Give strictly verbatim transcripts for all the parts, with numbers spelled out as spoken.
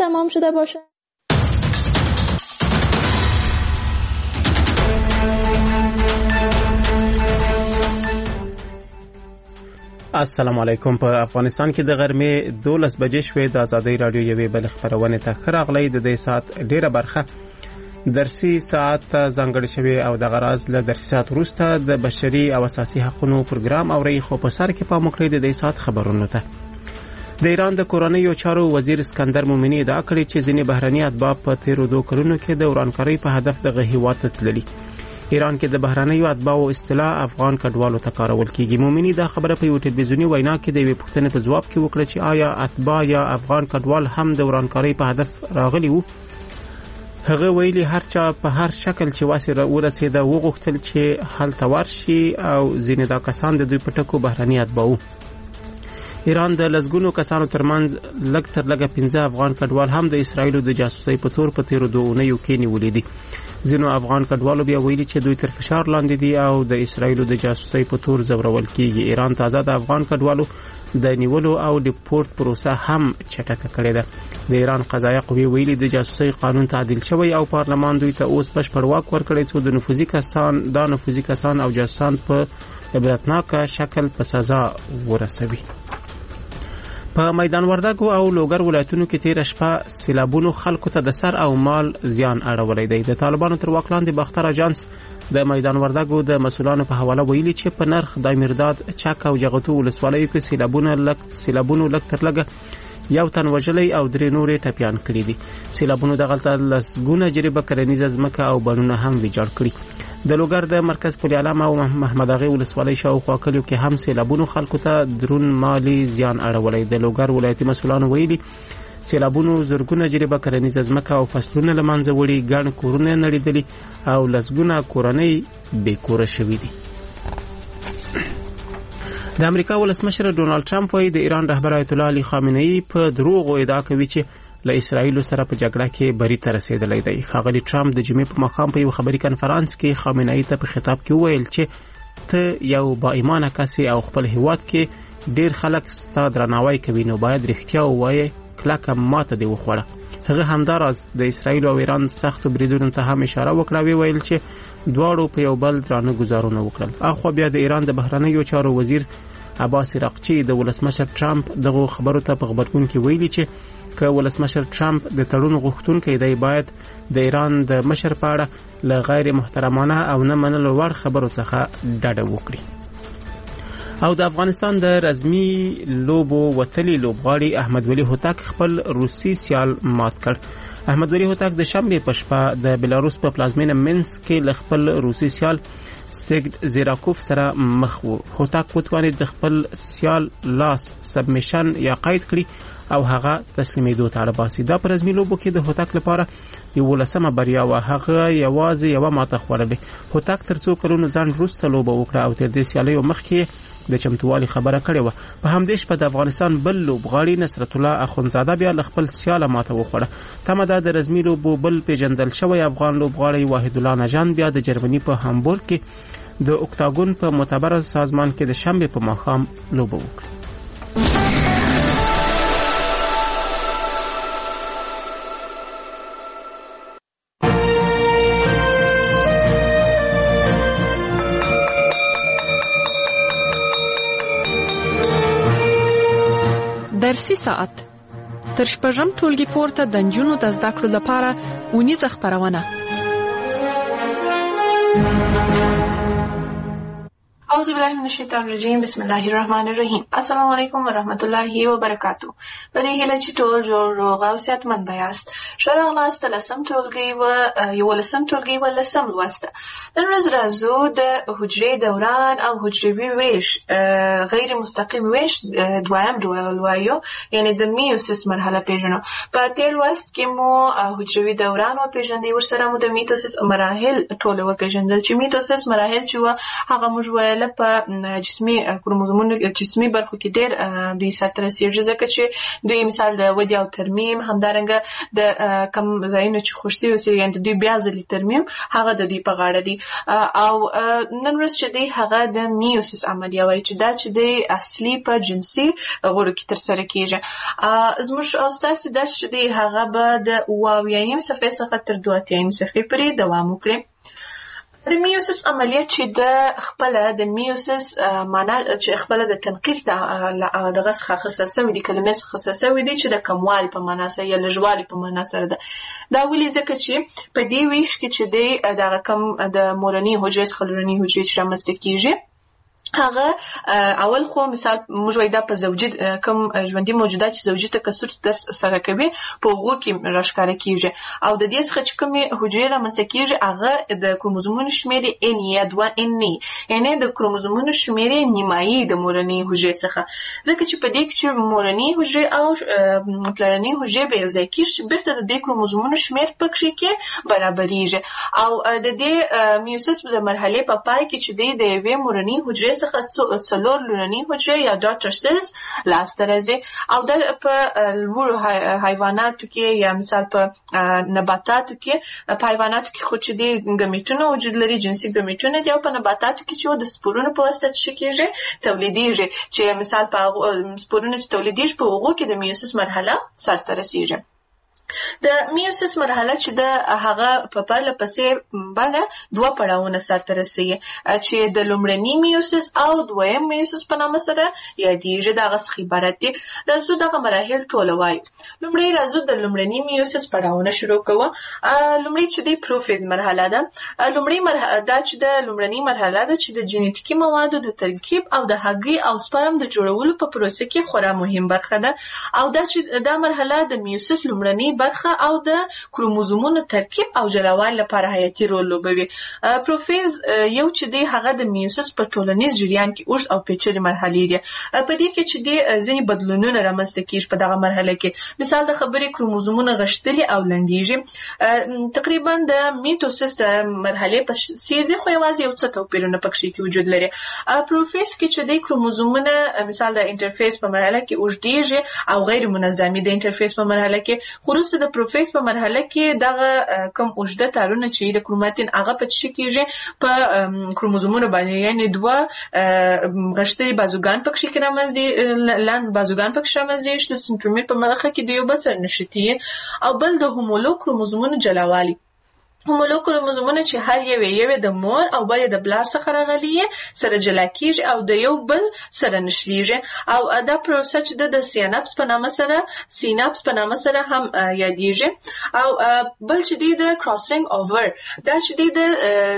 تمام شده باشه. السلام علیکم. په افغانستان کې د غرمې دولس بجې شوې. د آزادۍ رادیو یوې بل خبرونه ته ښه راغلی. د دې ساعت ډیره برخه درسي ساعت ځانګړی شوی او د غراز له درسي ساعت وروسته د بشري او اساسي حقوقو پروګرام اوري. خو په سر کې پام وکړئ د دې ساعت خبرونو ته. د ایران د کورنیو چارو وزیر اسکندر مومنی ادعا کړې چې ځینې بهرني اتباع په تیرو دوه کلونو کې د ورانکارۍ په هدف دغه هیواد ته تللي. ایران کې د بهرنیو اتباعو اصطلاح افغان کډوالو ته کارول کیږي. مومنی دا خبره په یو ټلویزیونی وینا کې د یوې پوښتنې په ځواب کې وکړه چې آیا اتباع یا افغان کډوال هم د ورانکارۍ په هدف راغلي وو. هغه ویلي هر چا په هر شکل چې واسه ورسېده وغوښتل چې هلته ورشي او ځینې دا کسان د دوی په ټکو بهرني اتباعو. ایران د لسګونو کسانو ترمنځ لږ تر لږه پنځه افغان کډوال هم د اسرایلو د جاسوسۍ په تور په تیرو دوه اونیو کې نیولې دي. ځینو افغان کډوالو بیا ویلي چې دوی تر فشار لاندې دي او د اسرایلو د جاسوسۍ په تور زورول کیږي. ایران تازه د افغان کډوالو د نیولو او ډیپورت پروسه هم چټکه کړې ده. د ایران قضایه قوې ویلي د جاسوسۍ قانون تعدیل شوی او پارلمان دوی ته اوس بشپړ واک ورکړی څو د نفوذي کسان دا نفوذي کسان او جاسوسان په عبرتناک شکل په سزا ورسوي. په میدان وردګو او لوګر ولایتونو کې تیر شپه سیلابونو خلکو ته د سر او مال زیان اړولی دی. د طالبانو تر واک لاندې باختر اجانس د میدان وردګو د مسولانو په حواله ویلي چې په نرخ د میرداد چک او جغتو ولسوالیو کې سیلابونه لک سیلابونو لک تر لګه یو تن وژلی او درې نورې ټپیان کړي دي. سیلابونو دغلته لسګونه جریبه کرنیزه ځمکه او بڼونه هم ویجاړ کړي. د لوګر د مرکز پل علم او محمد اغه ولسوالۍ شاوخوا کلیو کې هم سیلابونو خلکو ته درون مالی زیان اړولی. د لوګر ولایتي مسؤلانو ویلي سیلابونو زرګونه جریبه کرنیزه ځمکه او فصلونه له منځه وړي، ګڼ کورونه نړېدلي او لسګونه کورنۍ بې کوره شوي دي. د امریکا ولسمشر ډونالد ټرمپ وايي د ایران رهبر آیت الله علي خامنه‌ای په دروغ ادعا کوي چې له اسرایل سره په جګړه کې بری ته رسیدلی دی. ښاغلي ټرمپ د جمعې په ماښام په یو خبري کنفرانس کې خامنه‌ای ته په خطاب کې وویل چې ته یو با ایمانه کس او خپل هیواد کې ډیر خلک ستا درناوی کوي، نو باید رښتیا ووایې، کلکه ماته دې وخوړه. هغه همداراز د اسرایل او ایران سختو بریدونو ته هم اشاره وکړه، ویل چې دواړو په یو بل درانه گزارونه وکړل. اخو بیا د ایران د بهرنیو چارو وزیر عباس عراقچی د ولسمشر ټرمپ دغه خبرو ته په خبرګون کې ویلي چې که ولسمشر ټرمپ د تړون غوښتونکی دی باید د ایران د مشر په اړه له غیر محترمانه او نه منلو وړ خبرو څخه ډډه وکړي. او د افغانستان د رزمي لوبو وتلي لوبغاړي احمد ولی هوتک خپل روسي سیال مات کړ. احمد ولی هوتک د شنبه په شپه د بلاروس په پلازمینه مینسک کې له خپل روسي سیال سیګد زیراکوف سره مخ وو. هوتک وتوانید د خپل سیال لاس سبمیشن یا قید کړي او هغه تسلیمېدو ته اړ باسي. دا پر رزمي لوبو کې د هوتک لپاره یو لسمه بریا و. هغه یوازې یو ماته خوړلې. هوتک تر څو کلونو ځان وروسته لوبه وکړه او تر دې سیالیو مخکې د چمتووالي خبره کړې و. په همدې شپه د افغانستان بل لوبغاړي نصرت الله اخونزاده بیا له خپل سیاله ماته وخوړه. تمه ده د رزمي لوبو بل پیژندل شوی افغان لوبغاړی واحد الله نژان بیا د جرمني په هامبورګ کې د اوکتاګون په معتبر سازمان کې د شنبه په ماښام لوبه وکړه. درسي ساعت تر شپږم ټولګي پورته د نجونو د زده کړو لپاره اونیزه خپرونه. اعوذ بالله من الشیطان الرجیم بسم الله الرحمن الرحیم. السلام علیکم و رحمت الله و برکاتو. په دې هیله چې ټول جوړ روغ او صحتمند یاست. ښه راغلاست لسم ټولګي و یولسم ټولګي و لسم لوست. نن ورځ راځو د حجرې دوران او حجروي ویش غیر مستقیم ویش دویم ډول وایو، یعنی د میوسیس مرحله پیژنو. په تیر لوست کې مو حجروي دوران او پیژندې، ورسره مو د میتوسیس مراحل ټول او پیژندل. چې میتوسیس مراحل چې هغه موږ ویل په جسمي کروموزومونو جسمي برخو کې ډېر د سره رسیږي، ځکه چې دوی مثال د ودې او ترمیم، همدارنګه د کم ځایونه چې خوشي اوسي یعنې د دوی بیا ځلې ترمیم هغه د دوی په غاړه دي. او نن ورځ چې دی هغه د میوسیس عملیه وایي چې دا چې دی اصلي په جنسي غړو کې ترسره کیږي. زموږ او ستاسې درس چې دی هغه به د اوه اویایم صفحې څخه تر دوه اتیایم صفحې پورې دوام وکړي. د میوسیس عملیه چې د خپله د میوسیس معنا چې خپله د تنقیص دغه څخه اخیستل سوي دي، کلمې څخه اخیستل سوي دي چې د کموالي په معنا سره یا لږوالي په معنا سره ده. دا ولې ځکه چې په دې ویش کې چې دی دغه کم د مورنۍ حجرې څخه لومړنۍ حجرې چې رامنځته کیږي هغه اول خو مثال موږ وایو دا په زوجي کوم ژوندي موجودات چې زوجي تکثر سره کوي په هغو کې راښکاره کیږي. او د دې څخه چې کومې حجرې رامنځته کیږي هغه د کروموزومونو شمېر یې ان یا دوه ان نه یعنې د کروموزومونو شمېر یې نیمایي د مورنۍ حجرې څخه، ځکه چې په دې کې چې مورنۍ حجرې او پلرنۍ حجرې به یو ځای کېږي بېرته د دې کروموزومونو شمېر پکښې کې برابرېږي. او د دې میوسیس د مرحلې په پای کې چې دی د یوې مورنۍ حجرې څخه څلور لومړنۍ حجرې یا ډاټر سیلز لاسته راځي. او دا په لوړو حیواناتو کې یا مثال په نباتاتو کې په حیواناتو کې خو چې دی ګمیټونه وجود لري، جنسي ګمیټونه دي، او په نباتاتو کې چې د سپورونو په واسطه څه کېږي تولیدېږي چې مثال په سپورونو چې تولیدېږي په هغو کې د میوسیس مرحله سرته رسېږي. د میوسیس مرحله چې د هغه په پرله پسې باندې دوه پړاوونه سرته رسوي چې د لومړني میوسیس او دویم میوسیس په نامه سره یادېږي. د هغه څخه عبارت دي. راځو دغه مراحل ټوله وایو. لومړی راځو د لومړني میوسیس پړاوونه شروع کوو. لومړی چې دی پروفیز مرحله ده. لومړی مرحله دا چې د لومړني مرحله ده چې د جینیټیکي موادو د ترکیب او د هګۍ او سپرم د جوړولو په پروسه کې خورا مهم برخه ده. او دا چې دا مرحله د میوسیس لومړني برخه او د کروموزومونو ترکیب او جلاوالي لپاره حیاتي رول لوبوي. پروفیز یو چې دی هغه د میوسیس په ټولنیز جریان کې اوږد او پیچلې مرحلې دي. په دې کې چې دی ځینې بدلونونه رامنځته کېږي په دغه مرحله کې. مثال د خبرې کروموزومونه غښتلي او لنډېږي. تقریبا د میټوسیس د مرحلې په څېر دي، خو یوازې یو څه توپیرونه پکښې کې وجود لري. پروفیز کې چې دی کروموزومونه مثال د انټرفیس په مرحله کې اوږدېږي او غیر منظمي د انټرفیس په مرحله کې. خو وروسته د پروفیز په مرحله کې دغه کم اوږده تارونه چې د کروماتین هغه په څه کېږي په کروموزومونو باندې، یعنې دوه غښتلي بازوګان پکښې کې رامنځته لاندې بازوګان پکښې رامنځته چې د سنترومیر په برخه کې د یو بل سره نښتي، او بل د هومولو کروموزومونو جلاوالي. هومولو کروموزومونه چې هر یو یو د مور او بل د بلار څخه راغلي سره جلا کیږي او د یو بل سره نښلیږي. او دا پروسه چې د سیناپس په نامه سره سیناپس په نامه سره هم یادېږي. او بل چې دی د کراسینګ اوور، دا چې دی د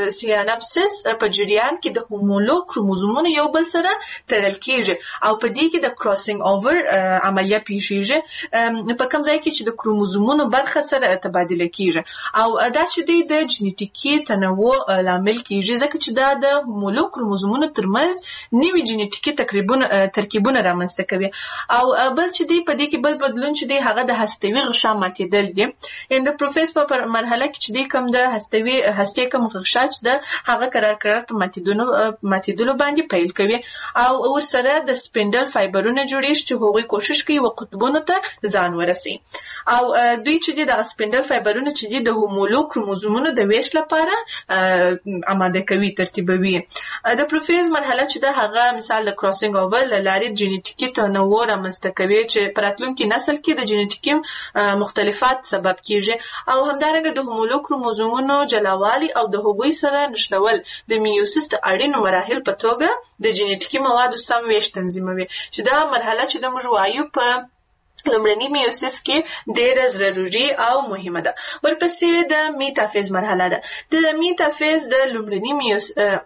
سیناپسس په جریان کې د هومولو کروموزومونه یو بل سره تړل کیږي او په دې کې د کراسینګ اوور عملیه پیښیږي په کوم ځای کې چې د کروموزومونو برخه سره تبادله کیږي. او دا چې د جینیټیکي تنوع لامل کیږي، ځکه چې دا د هومولو کروموزومونو ترمنځ نوي جینیټیکي ترکیبونه رامنځته کوي. او بل چې دی په دې کې بل بدلون چې دی هغه د هستوي غشا ماتېدل دي. یعنې د پروفیز په مرحله کې چې دی کوم د هستوي هستې کوم غشا چې ده هغه قرار قرار په ماتېدلو باندې پیل کوي او ورسره د سپینډل فایبرونه جوړېږي چې هغوی کوشش کوي و قطبونو ته ځان ورسوي. او دوی چې دی دغه سپینډل فایبرونه چې دی د هومولو کروموزومونو د ویش لپاره آماده کوي، ترتیبوي. د پروفیز مرحله چې ده هغه مثال د کراسینګ اوور له لارې جینیټیکي تنوع رامنځته کوي چې په راتلونکي نسل کې د جینیټیکي مختلفات سبب کیږي. او همدارنګه د هومولو کروموزومونو جلاوالي او د هغوی سره نښلول د میوسیس د اړینو مراحل په توګه د جینیټیکي موادو سم ویش تنظیموي، چې دا مرحله چې د موږ وایو په لومړني میوسیس کې ډېره ضروري او مهمه ده. ورپسې د میټافیز مرحله ده. د میټافیز د لومړني میوس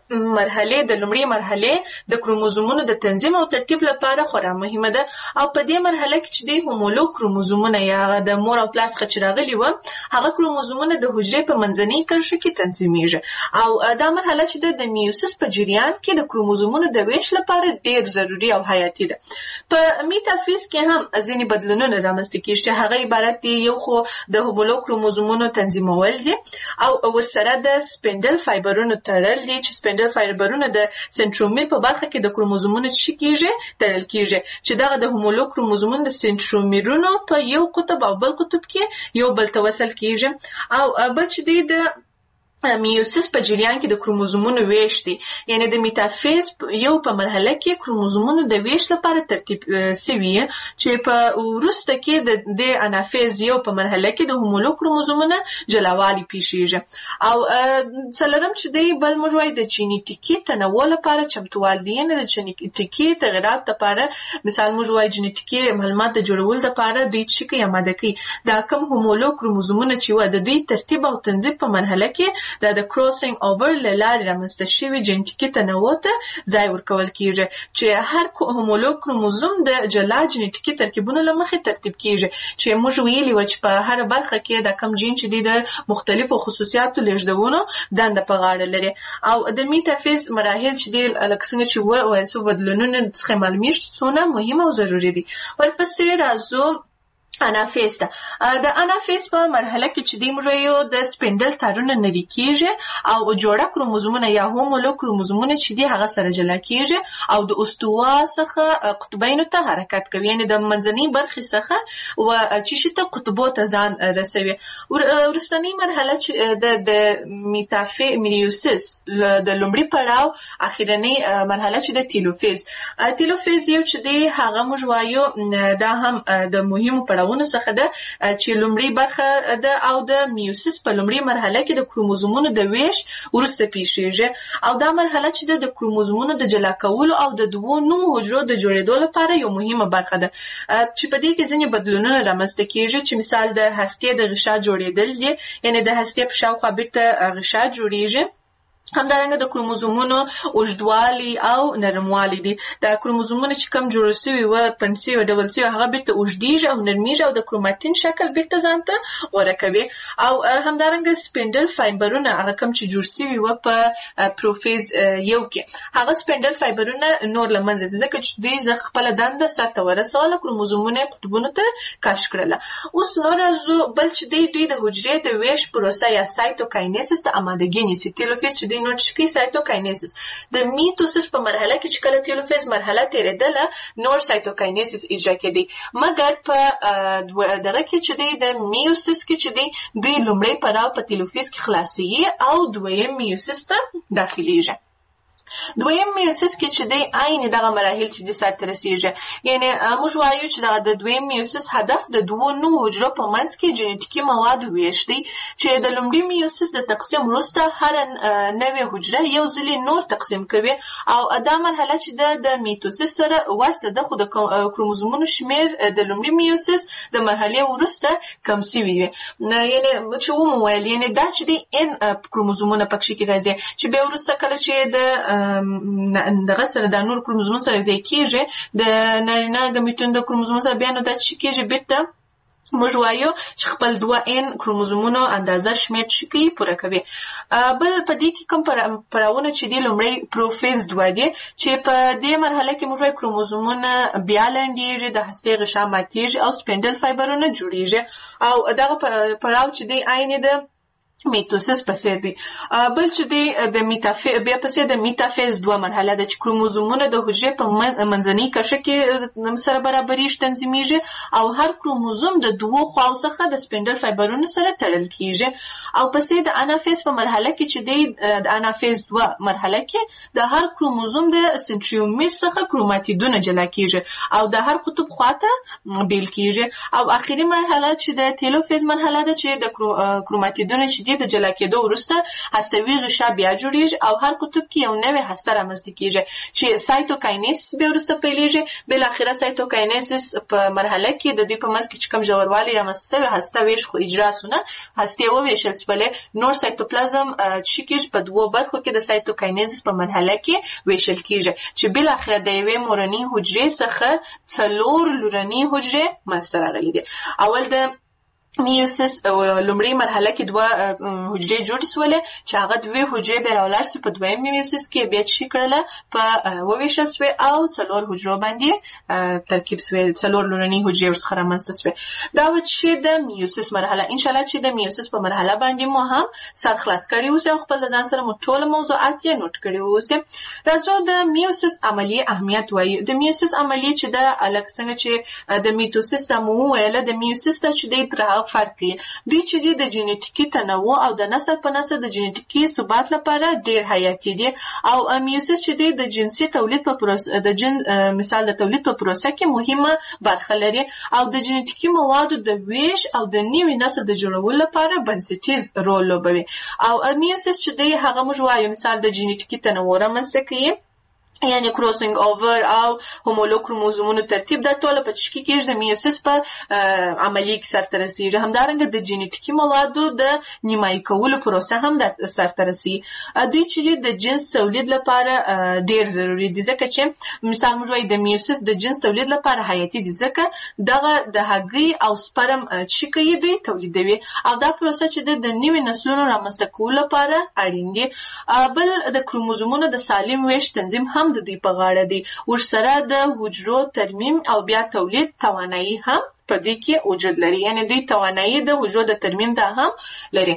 مرحلې د لومړۍ مرحلې د کروموزومونو د تنظیم او ترتیب لپاره خورا مهمه ده. او په دې مرحله کې چې د هومولو کروموزومونه یا د مور او پلار څخه چې راغلي وو هغه کروموزومونه د حجرې په منځنۍ کرښه کې تنظیمیږي. او دا مرحله چې د میوسیس په جریان کې د کروموزومونو د ویش لپاره ډېر ضروري او حیاتي ده. په میټافیز کې هم ځینې بدلونونه رامنځته کیږي چې هغه عبارت دي یو خو د هومولوګ کروموزومونو تنظیمول دي او ورسره د سپینډل فایبرونو تړل دي چې سپینډل فایبرونه د سنټرومیر په برخه کې د کروموزومونو چې کیږي تړل کیږي چې دغه د هومولوګ کروموزومونو د سنټرومیرونو په یو قطب او بل قطب کې یو بل ته وصل کیږي او بل چې دی د میوسیس په جریان کې د کروموزومونو ویش دي یعنی د میټافیز یو په مرحله کې کروموزومونو د ویش لپاره ترتیب سوي چې په وروسته کې د د انافیز یو په مرحله کې د هومولوګ کروموزومونو جلاوالي پیښیږي او څلورم چې دی بل موږ وایي د جینیټیکي تنوع لپاره چمتووال دي یعنی د جینیټیکي تغیرات لپاره مثال موږ وایي جینیټیکي معلومات د جوړولو لپاره دوی چې کوي آماده کوي دا کوم هومولوګ کروموزومونه چې و د دوی ترتیب او تنظیم په مرحله کې دا د کروسینګ اوور لاره رامنځته شوی جینټیکي تنوع ته ځای ورکول کیږي چې هر هومولوګ کروموزوم د جلا جینټیکي ترکیبونو له مخې ترتیب کیږي چې موږ ویلي و چې په هر برخه کې د کم جین چې د مختلفو خصوصیاتو لېږدونو دنده په غاړه لري او د میټافیز مراحل چې د الکسنګ چې و او څو بدلونونه څخه معلومیږي څونه مهمه او ضروري دي ورپسې راځو انافیز ته د انافیز په مرحله کې چې دی موږ یو د سپینډل تارونه نری کیږي او جوړه کروموزومونه یا هومولوګ کروموزومونه چې دی هغه سره جلا کیږي او د استوا څخه قطبینو ته حرکت کوي یعنی د منځنۍ برخې څخه و چې شته قطبو ته ځان رسوي ورستنی مرحله چې د د میټافی میوسیس د لومړي پړاو اخیرنی مرحله چې د تیلوفیز تیلوفیز یو چې دی هغه موږ وایو دا هم د مهمو پړاو ونه څخه ده چې لومړی برخه ده او د میوسیس په لومړی مرحله کې د کروموزومونو د ویش ورسته پیښیږي او دا مرحله چې د کروموزومونو د جلا کولو او د دوو نوو حجرو د جوړېدو لپاره یو مهمه برخه ده چې په دې کې ځینې بدلونونه رامنځته کیږي چې مثال د هستې د غشا جوړېدل دي یعنی د هستې په شاوخوا بیرته غشا جوړیږي همدارنګه د کروموزومونو اوږدوالي او نرموالي دي د کروموزومونو چې کم جوړ شوي و پنسي او ډبل سي هغه بیرته اوږدیږي او نرمیږي او د کروماتین شکل بیرته ځان ته غوره کوي او همدارنګه سپینډل فایبرونه هغه کم چې جوړ شوي و په پروفیز یو کې هغه سپینډل فایبرونه نور له منځه ځي ځکه چې دوی زه خپله دنده سرته ورسوله کروموزومونه یې قطبونو ته کش کړله اوس نور راځو بل چې دی دوی د حجرې د ویش پروسه یا سایتوکاینیسس ته امادګي نیسي تیلوفیز چې نو چې سایتوکاینیسس د میټوسیس په مرحله کې چې کله تیلوفیز مرحله تیرېدله نور سایتوکاینیسس اجرا کېدی مګر په دغه کې چې دی د میوسیس کې چې دی دوی لومړی پړاو په تیلوفیز کې خلاصيږي او دویم میوسیس ته داخليږي دویم میوسیس کې چې دی عین دغه مراحل چې د سرته رسیږي یعنی موږ وایو چې دغه د دویم میوسیس هدف د دوو نوو حجرو په منځ کې جینیټیکي مواد ویش دی چې د لومړي میوسیس د تقسیم وروسته هر نوې حجره یو ځلې نور تقسیم کوي او دا مرحله چې د د میټوسیس سره ورته ده خو د کروموزومونو شمیر د لومړي میوسیس د مرحلې وروسته کم شوی وي یعنی چې ومویل یعنی دا چې دی ان کروموزومونه پکې کې راځي چې به وروسته کله چې د دغه سره د نور کروموزومونو سره ځای کېږي د نارینه ګمیټون د کروموزومونو سره بیا نو دا چې کېږي بیرته موږ وایو چې خپل دوه ان کروموزومونو اندازه شمېر چې کوي پوره کوي بل په دې کې کوم پړاوونه چې دی لومړی پروفیز دوه دی چې په دې مرحله کې موږ وایو کروموزومونه بیا لنډېږي د هستې غشا ماتېږي او سپینډل فایبرونه جوړېږي او دغه پړاو چې دی عین د میټوسیس پسې دی بل چې دی د میټافیز بیا پسې د میټافیز دوه مرحله ده چې کروموزومونه د حجرې په منځنۍ کرښه کې سره برابرېږي تنظیمیږي او هر کروموزوم د دوو خواو څخه د سپینډل فایبرونو سره تړل کیږي او پسې د انافیز په مرحله کې چې دی د انافیز دوه مرحله کې د هر کروموزوم د سنټریومیر څخه کروماتیدونه جلا کیږي او د هر قطب خواته بیل کیږي او اخري مرحله چې د تیلوفیز مرحله ده چې د کروماتیدونه چې د جلا کېدو وروسته هستوي غشا بیا جوړیږي او هر قطب کې یو نوې هسته رامنځته کیږي چې سایتوکاینیسس بیا وروسته پیلېږي بل اخره سایتوکاینیسس په مرحله کې د دوی په منځ کې چې کوم ژوروالي رامنځته شوی هسته ویش خو اجرا سونه هستې وویشل شولې نور سایتوپلازم چې کېږي په دوو برخو کې د سایتوکاینیسس په مرحله کې ویشل کیږي چې بل اخره د یوې مورنۍ حجرې څخه څلور لورنۍ حجرې منځته راغلي دي اول د میوسس لومړی مرحله کې دوه حجرې جوړې سولې چې هغه دوه حجرې بیا راولاړ سي په دویم میوسس کې بیا چې کړله په وویشل سوې او څلور حجرو باندې ترکیب سوې څلور لورنۍ حجرې ورڅخه رامنځته سوې دا و چې د میوسس مرحله انشاءالله چې د میوسس په مرحله باندې مو هم سر خلاص کړي اوسئ او خپل ځان سره مو ټول موضوعات یې نوٹ کړي اوسئ راځو د میوسس عملیې اهمیت وایي د میوسس عملیې چې د لکه څنګه چې د میتوسس ته مو وویله د میوسس ته چې دی فرق کوي دوی چې د جینټیکي تنوع او د نسل په نسل د جینټیکي ثبات لپاره ډیر حیاتي دي او میوسس چې د جنسي تولید په پروسه د جن مثال د تولید په پروسه کې مهمه برخه لري او د جینټیکي موادو د ویش او د نوي نسل د جوړولو لپاره بنسټیز رول لوبوي او میوسس چې د هغه موږ وایو مثال د جینټیکي تنوع رامنځته کوي یعنی کروسینګ اوور او هومولوګ کروموزومونو ترتیب دا ټول په تشکیل کې د میوسس په عملیه کې سرته رسیږي همدارنګه د جینټیکي موادو د نیمایي کولو پروسه هم د سرته رسیږي دوی چې د جنس تولید لپاره ډیر ضروری دي ځکه چې مثال موږ وایو د میوسس د جنس تولید لپاره حیاتي دي ځکه دغه د هګۍ او سپرم چې کوي دوی تولیدوي او دا پروسه چې د نوي نسلونو رامنځته کولو لپاره اړین دي بل د کروموزومونو د سالم ویش تنظیم هم د دوی په غاړه دی ورسره د حجرو ترمیم او بیا تولید توانایي هم په دې کې وجود لري یعنی دوی توانایي د حجرو د ترمیم دا هم لري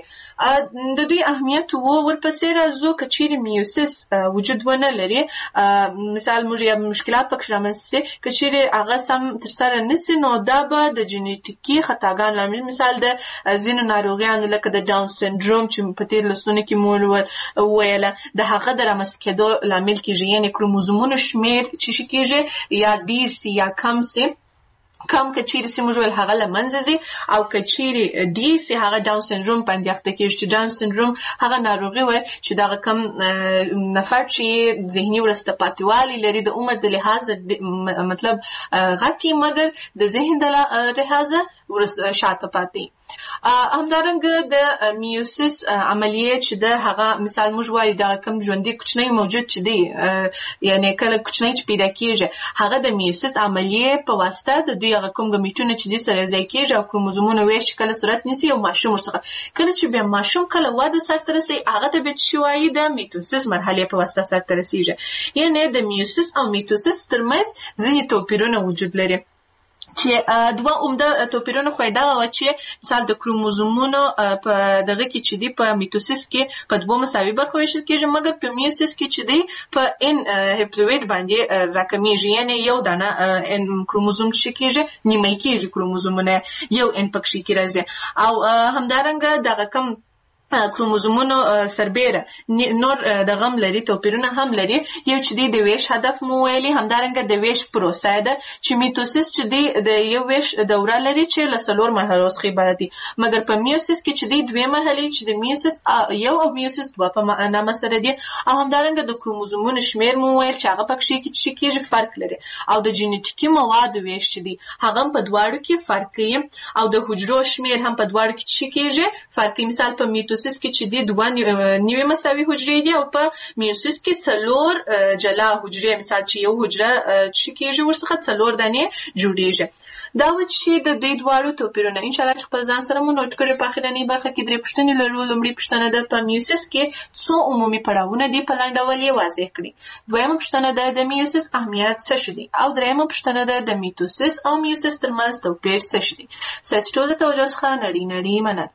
د دوی اهمیت وو ورپسې راځو که چیرې میوسس وجود ونه لري مثال موږ یو مشکلات پکې رامنځته شي که چیرې هغه سم ترسره نشي نو دا به د جینټیکي خطاګانو لامل مثال د ځینو ناروغیانو لکه د ډاون سنډروم چې په تیر لسونه کې مو وویله د هغه د رامنځته کېدو لامل کېږي یعنی کروموزومونو شمیر چې شي کېږي یا ډیر سي یا کم سي کم کچيري سي موږ ول هغه لمنځه زی او کچيري ډي سي هغه ډاون سندروم باندې اخته کېږي چې ډاون سندروم هغه ناروغي وای چې دا کم نفر چې ذهني ورسته پاتېوالي لري د عمر د لحاظ مطلب غټي مګر د ذهن د لحاظ ورس شاته پاتې همدارنګه د میوسس عملیه چې د هغه مثال موږ وایو دا کم ژوندۍ کوچنی موجود چې دی یعنی کله کوچنی چې پیدا کیږي هغه د میوسس عملیه په واسطه د دوی هغه کوم ګمیټونه چې د سره ځای کیږي او کروموزومونه ویش کله صورت نیسي او ماشوم ورڅخه کله چې به ماشوم کله واده سره رسي هغه ته به شوي د میتوسس مرحله په واسطه سره رسیږي یعنی د میوسس او میتوسس ترمنځ ځینې توپیرونه وجود لري چې دوه عمده توپیرونه خو دا و چې مثال د کروموزومونو په دغه کې چې دی په میتوسس کې په دوه مساوي برخو ویشل کېږي مګر په میوسس کې چې دی په ان هپلوئید باندې راکمیږي یعنی یو دانه ان کروموزوم چې کېږي نیمه کېږي کروموزومونه یو ان پکې کې راځي او همدارنګه دغه کم کروموزومونو سربېره نور د غم لري توپیرونه هم لري یو چې دی د ویش هدف مو ویلي همدارنګه د ویش پروسه ده چې میتوسس چې دی د یو ویش دوره لري چې له څلور مرحلو څخه عبارت دي مګر په میوسس کې چې دی دوه مرحلې چې د میوسس یو او میوسس دوه په معنا مسره دي او همدارنګه د کروموزومونو شمیر مو ویل چې هغه پکې کې چې کېږي فرق لري او د جینټیکي موادو ویش چې دی هغه په دواړو کې فرق کوي او د حجرو شمیر هم په دواړو کې چې کېږي فرق مثال په میتوسس کې چې دی دوه نیوي مساوي حجرې دي او په میوسس کې څلور جلا حجرې مثال چې یو حجره چې کېږي ورڅخه څلور دانې جوړیږي دا و چې د دوی دواړو توپیرونه ان شاء الله خپل ځان سره مو نوٹ کړئ په اخرنۍ برخه کې درې پوښتنې لرو لومړی پوښتنه ده په میوسس کې څو عمومي پړاوونه دي په لاندې ډول یې واضح کړئ دویمه پوښتنه ده د میوسس اهمیت څه شي او دریمه پوښتنه ده د میتوسس او میوسس ترمنځ توپیر څه شي ساسي ټول د توجه څخه نړۍ نړۍ مننه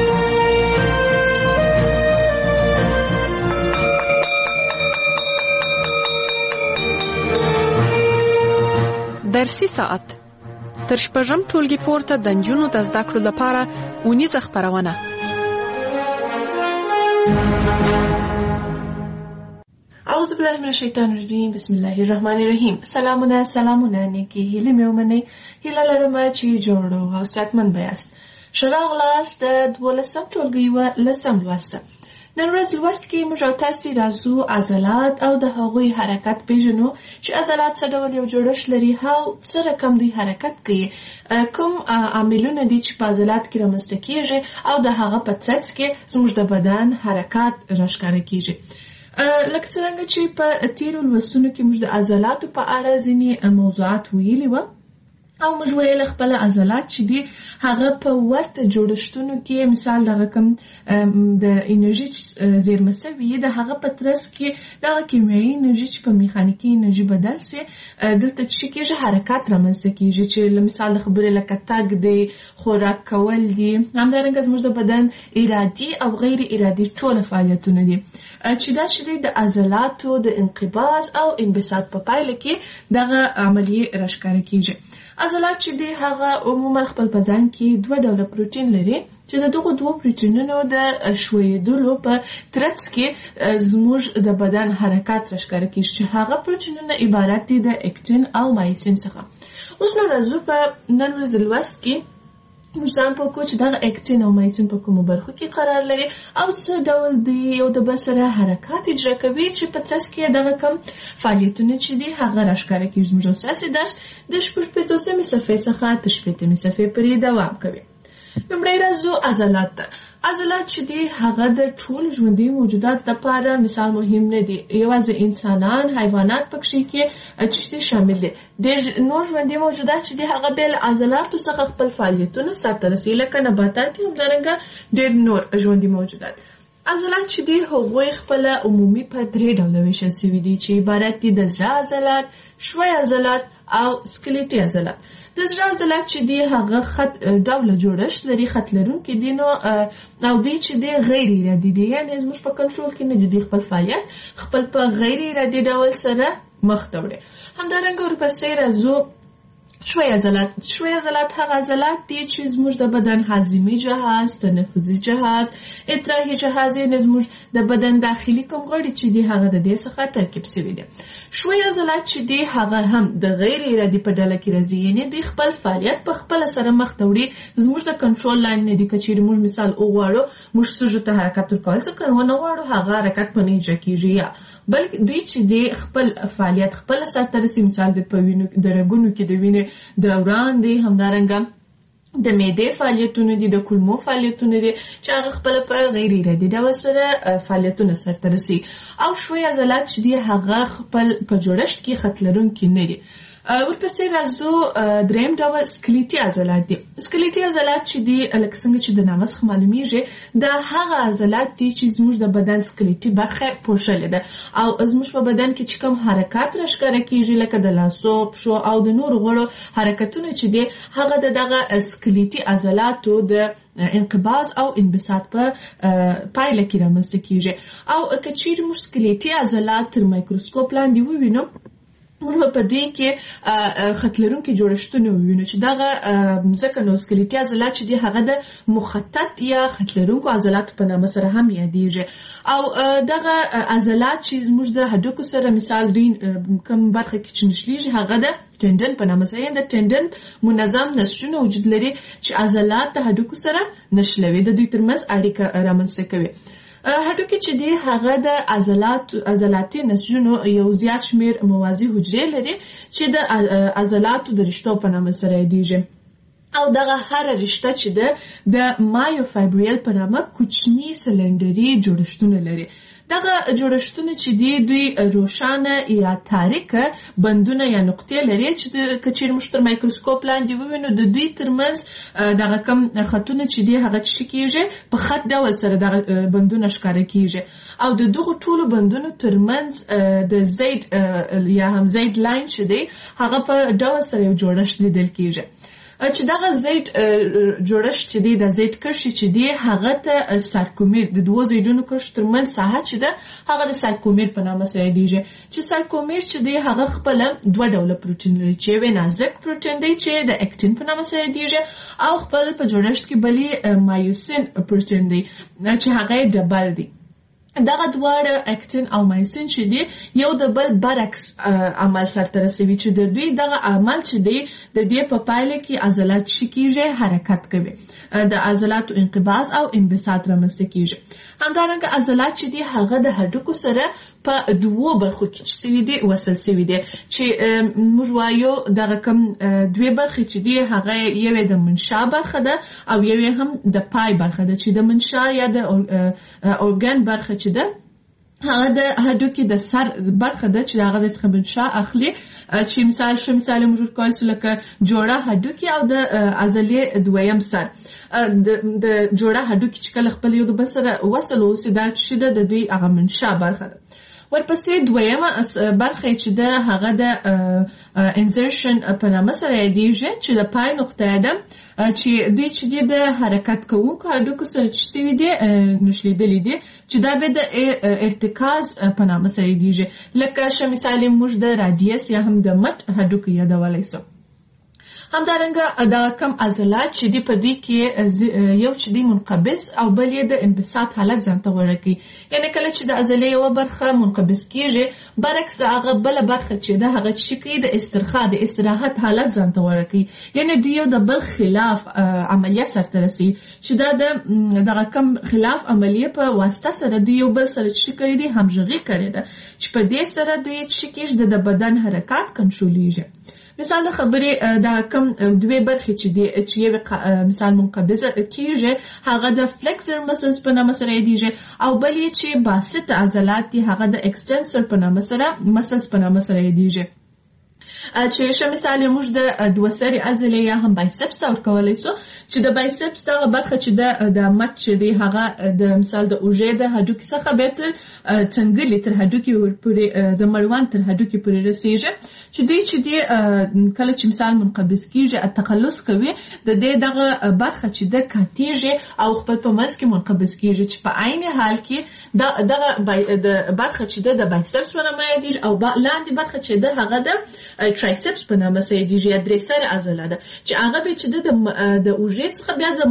درسي ساعت تر شپږم ټولګي پورته د نجونو د زده کړو لپاره اونیزه خپرونه اعوذ بالله من الشیطان الرجیم بسم الله الرحمن الرحیم سلامونه سلامونه نیکی هیله مې ومنئ هیله لرم چې جوړو او صحتمند بیاست ښه راغلاست د دولسم ټولګي و لسم لوسته نن ورځ لوست کې موږ او تاسې راځو عضلات او د هغوی حرکت پیژنو چې عضلات څه ډول یو جوړښت لري او څه رقم دوی حرکت کوي کوم عاملونه دي چې په عضلات کې رامنځته کېږي او د هغه په ترڅ کې زموږ د بدن حرکات راښکاره کېږي لکه څنګه چې په تیرو لوستونو کې موږ د عضلاتو په اړه ځینې موضوعات ویلي وو او موږ ویل خپل عضلات چې دي هغه په ورته جوړښتونو کې مثال دغه کوم د انرژي زیرمه سوي د هغه په ترڅ کې دغه کیمیاوي انرژي چې په میخانیکي انرژي بدل سي دلته چې کېږي حرکت رامنځته کېږي چې مثال د خبرې لکه تګ دی خوراک کول دي همدارنګه زموږ د بدن ارادي او غیر ارادي ټول فعالیتونه دي چې دا چې د عضلاتو د انقباض او انبساط په پایله کې دغه عملیه راښکاره کېږي. عضلات چې دی هغه عموما خپل په ځان کې دوه ډوله پروتین لري چې د دغو دوه پروتینونو د ښویېدلو په ترڅ کې زموږ د بدن حرکات راښکاره کېږي چې هغه پروتینونه عبارت دي د اکتین او مایسین څخه. اوس نو راځو په نن ورځ لوست کې موږ ځان پوه کړو چې دغه اکتین او مایسین په کومو برخو کې قرار لري او څه ډول دوی یو د بل سره حرکات اجرا کوي چې په ترڅ کې دغه کوم فعالیتونه چې دي هغه راښکاره کېږي. زموږ ستاسې درس د شپږ پنځوسمې صفحې څخه تر شپېتمې صفحې پورې دوام کوي. لومړی راځو عضلات ته. عضلات چې دي هغه د ټول ژوندي موجودات لپاره مثال مهم نه دي، یوازې انسانان حیوانات پکې کې چې شامل دي. د نور ژوندي موجودات چې دي هغه بل عضلاتو څخه خپل فعالیتونه سرته رسوي لکه نباتات همدارنګه ډېر نور ژوندي موجودات. عضلات چې دي هغوی خپل عمومي په درې ډوله ویشل شوي دي چې عبارت دي د زړه عضلات، ښوی عضلات او سکلیټي عضلات. د زړه عضلات چې دي هغه خط ډوله جوړښت لري، خط لرونکي دي نو او دوی چې دي غیر ارادي دي، یعنې زموږ په کنټرول کې نه دي. دوی خپل فعالیت خپل په غیر ارادي ډول سره مخ ته وړي. همدارنګه ورپسې راځو ښوی عضلات. ښوی عضلات هغه عضلات دي چې زموږ د بدن هاضمي جهاز، تنفسي جهاز، ادراکي جهاز یې زموږ د بدن داخلي کوم غړي چې دي هغه د دې څخه ترکیب شوي دي. ښوی عضلات چې دي هغه هم د غیر ارادي په ډله کې راځي، یعنې دوی خپل فعالیت په خپله سره مخ ته وړي، زموږ د کنټرول لاندې نه دي. که چیرې موږ مثال وغواړو موږ سږو ته حرکت ورکول څه که ونه غواړو هغه حرکت په نه اجرا کېږي، یا بلکې دوی چې دي خپل فعالیت خپله سرته رسي. مثال د په وینو د رګونو کې د وینې دوران دی، همدارنګه د معدې فعالیتونه دي، د کولمو فعالیتونه دي چې هغه خپل په غیر ارادي ډول سره فعالیتونه سرته رسي. او ښوی عضلات چې دي هغه خپل په جوړښت کې خط لرونکي نه دي. ورپسې راځو دریم ډول سکلیټي عضلات دي. سکلیټي عضلات چې دي لکه څنګه چې د نامه څخه معلومیږي دا هغه عضلات دي چې زموږ د بدن سکلیټي برخه پوښلې ده او زموږ په بدن کې چې کوم حرکات راښکاره کېږي لکه د لاسو، پښو او د نورو غړو حرکتونه چې دي هغه د دغه سکلیټي عضلاتو د انقباض او انبساط په پایله کې رامنځته کېږي. او که چیرې موږ سکلیټي عضلات تر مایکروسکوپ لاندې ووینو موږ په دې کې خط لرونکي جوړښتونه ووینو چې دغه ځکه نو سکلیټي عضلات چې دي هغه د مخطط یا خط لرونکو عضلاتو په نامه سره هم یادېږي. او دغه عضلات چې زموږ د هډوکو سره مثال دوی کوم برخه کې چې نښلېږي هغه د ټنډن په نامه سره، د ټنډن منظم نسجونه وجود لري چې عضلات د هډوکو سره نښلوي، د دوی ترمنځ اړیکه رامنځته کوي. هډوکي چې دی هغه د عضلات عضلاتي نسجونو یو زیات شمیر موازي حجرې لري چې د عضلاتو د رشتو په نامه سره یادېږي. او دغه هره رشته چې ده د مایوفایبریل په نامه کوچني سلندري جوړښتونه لري. دغه جوړښتونه چې دي دوی روښانه یا تاریکه بندونه یا نقطې لري چې که چیرې موږ تر مایکروسکوپ لاندې ووینو د دوی ترمنځ دغه کم خطونه چې دي هغه څه کېږي په خط ډول سره دغه بندونه ښکاره کېږي. او د دغو ټولو بندونو ترمنځ د زید یا هم زید لاین چې دی هغه په ډول سره یو جوړښت لیدل کېږي چې دغه زید جوړښت چې دی د زید کرښې چې دی هغه ته سارکومیر د دوو زیدونو کرښو ترمنځ ساحه چې ده هغه د سارکومیر په نامه سره یادېږي. چې سارکومیر چې دی هغه خپله دوه ډوله پروټین لري چې یو نازک پروټین دی چې د اکتین په نامه سره یادېږي او خپل په جوړښت کې بلې مایوسین پروټین دی چې هغه یې ډبل دی. دغه دواړه اکتین او مایسین چې دی یو د بل برعکس عمل سرته رسوي چې د دوی دغه عمل چې دی د دې په پایله کې عضلات چې کېږي حرکت کوي، د عضلاتو انقباض او انبساط رامنځته کېږي. همدارنګه عضلات چې دی هغه د هډوکو سره په دوو برخو کې چې سوي دي وصل سوي دي چې موږ وایو دغه کوم دوې برخې چې دی هغه یوې د منشا برخه ده او یوې هم د پای برخه ده چې د منشا یا د اورګان برخه چې ده هغه د هډوکي د سر برخه ده چې هغه څخه منشا اخلي چې مثال شو مثال موږ کول چې لکه جوړه هډوکي او د عضلې دویم سر د جوړه هډوکي چې کله خپل یو د بل سره وصل اوسي دا چې د دوی هغه منشا برخه ده. ورپسې دویمه برخه چې ده هغه د انزرشن په نامه سره یادېږي چې د پای نقطه ده چې دوی چې د حرکت کوونکو هډوکو سره چې سوي دي نښلېدلي دي چې دا به د ارتکاز په نامه سره یادېږي لکه ښه مثال موږ د رادیس یا هم د مټ هډوکو یادولی سو. همدارنګه دا کم عضلات چې دی په دوی کې یو چې دی منقبض او بل یې د انبساط حالت ځان ته غوره کوي. یعنې کله چې د عضلې یوه برخه منقبض کېږي برعکس د هغه بله برخه چې ده هغه چې کوي د استرخاء د استراحت حالت ځان ته غوره کوي. یعنې دوی یو د بل خلاف عملیه سرته رسوي چې دا د دغه کم خلاف عملیه په واسطه سره دوی یو بل سره چې کړي دي همغږي کړې ده چې په دې سره دوی چې کېږي د بدن حرکات کنټرولېږي. مثال د خبرې دا کم دوی برخې چې دی چې یو مثال منقبضه کېږي هغه د فلکسر مسلز په نامه سره یادېږي او بل یې چې باسط عضلات دي هغه د اکسټنسر په نامه سره مسلز په نامه سره یادېږي. چې ښه مثال موږ د دوه سرې عضلې یا هم بایسپس ورکولی سو چې د بایسپس دغه برخه چې د مټ چې دی هغه د مثال د اوږې د هډوکي څخه بیا تر څنګلې تر هډوکي پورې د مړوند تر هډوکي پورې رسېږي چې دوی چې دی کله چې مثال منقبض کېږي تقلص کوي د دې دغه برخه چې ده کاتېږي او خپل په منځ کې منقبض کېږي چې په عین حال کې دغه برخه چې ده د بایسپس په نامه یادېږي او لاندې برخه چې ده هغه د ترایسپس په نامه سره یادېږي یا درې سرې عضله ده چې هغه به چې ده د اوږې څخه بیا د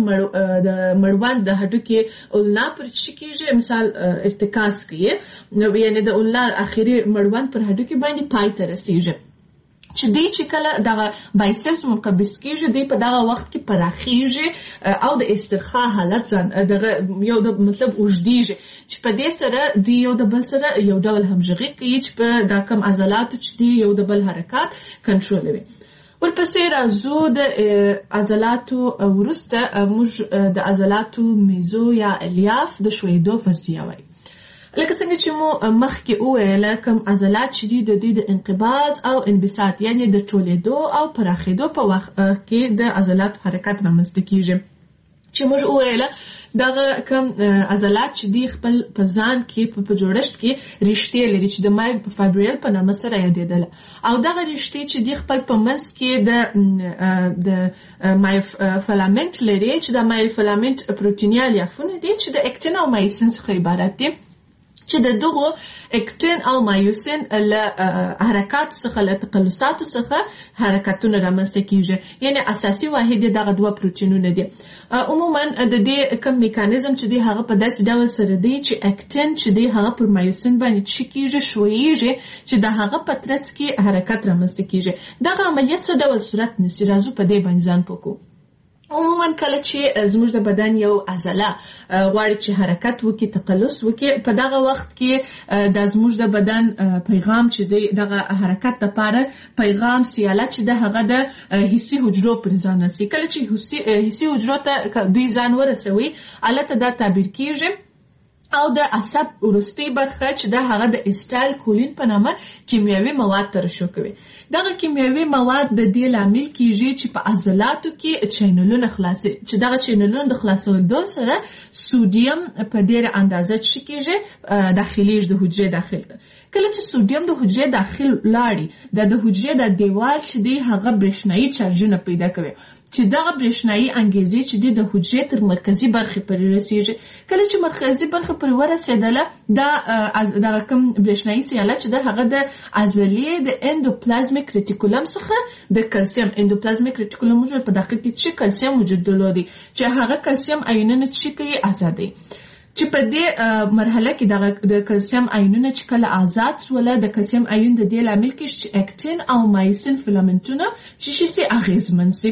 مړوند د هډوکي اولنا پر چې کېږي مثال ارتکاز کوي یعنې د اولنا اخري مړوند پر هډوکي باندې پای ته رسېږي چې دوی چې کله دغه بایسپس منقبض کېږي دوی په دغه وخت کې پراخېږي او د استرخاء حالت ځان دغه یو د مطلب اوږدېږي چې په دې سره دوی یو د بل سره یو ډول همغږي کوي چې په دا کم عضلاتو چې دوی یو د بل حرکات کنټرولوي. ورپسې راځو د عضلاتو وروسته موږ د عضلاتو میزو یا الیاف د ښویېدو فرضیه وایي. لکه څنګه چې مو مخکې وویله کوم عضلات چې دي د دوی د انقباض او انبساط یعنې د ټولېدو او پراخېدو په وخت کې د عضلاتو حرکت رامنځته کېږي چې موږ وویله دغه کم عضلات چې دی خپل په ځان کې په جوړښت کې رشتې لري چې د مایوفایبریل په نامه سره یادېدله او دغه رشتې چې دی خپل په منځ کې د د مایوفیلامنټ لري چې د مایوفیلامنټ پروتیني الیافونه دي چې د اکتین او مایوسین څخه عبارت دي چې د دغو اکتین او مایوسین له حرکات څخه له تقلصاتو څخه حرکتونه رامنځته کېږي یعنې اساسي واحد یې دغه دوه پروتینونه دي. عموما د دې کوم میکانیزم چې دی هغه په داسې ډول سره دی چې اکتین چې دی هغه پر مایوسین باندې چې کېږي ښویېږي چې د هغه په ترڅ کې حرکت رامنځته کېږي. دغه عملیت څه ډول صورت نیسي راځو په دې باندې ځان پوه کوو. عموما کله چې زموږ د بدن یو عضله غواړي چې حرکت وکړي تقلص وکړي په دغه وخت کې د زموږ د بدن پیغام چې دی دغه حرکت لپاره پیغام سیاله چې د هغه د حسي حجرو پر ځان رسي. کله چې حسي حجرو ته دوی ځان ورسوي هلته دا تعبیر کېږي او د عصب وروستۍ برخه چې د هغه د اسټایل کولین په نامه کیمیاوي مواد ترشح کوي. دغه کیمیاوي مواد د دې لامل کېږي چې په عضلاتو کې چینلونه خلاصي چې دغه چینلونه د خلاصېدو سره سودیم په ډېره اندازه چې کېږي داخليږي د حجرې داخل ته. کله چې سودیم د حجرې داخل لاړي د د حجرې د دیوال چې دی هغه برېښنايي چارجونه پیدا کوي چې دغه برېښنايي انګیزې چې دی د حجرې تر مرکزي برخې پورې رسېږي. کله چې مرکزي برخه پورې ورسېدله دا دغه کوم برېښنايي سیاله چې ده هغه د عضلې د اندوپلازمیک ریټیکولم څخه د کلسیم اندوپلازمیک ریټیکولم موجود په داخل کې چې کلسیم وجود درلودي چې هغه کلسیم آیونونه چې کوي آزادوي چې په دې مرحله کې د کلسیم آیونونه چې کله آزاد شول د کلسیم آیون د دې لامل کېږي چې اکتین او مایوسین فیلامنټونه چې شي اغېزمن شي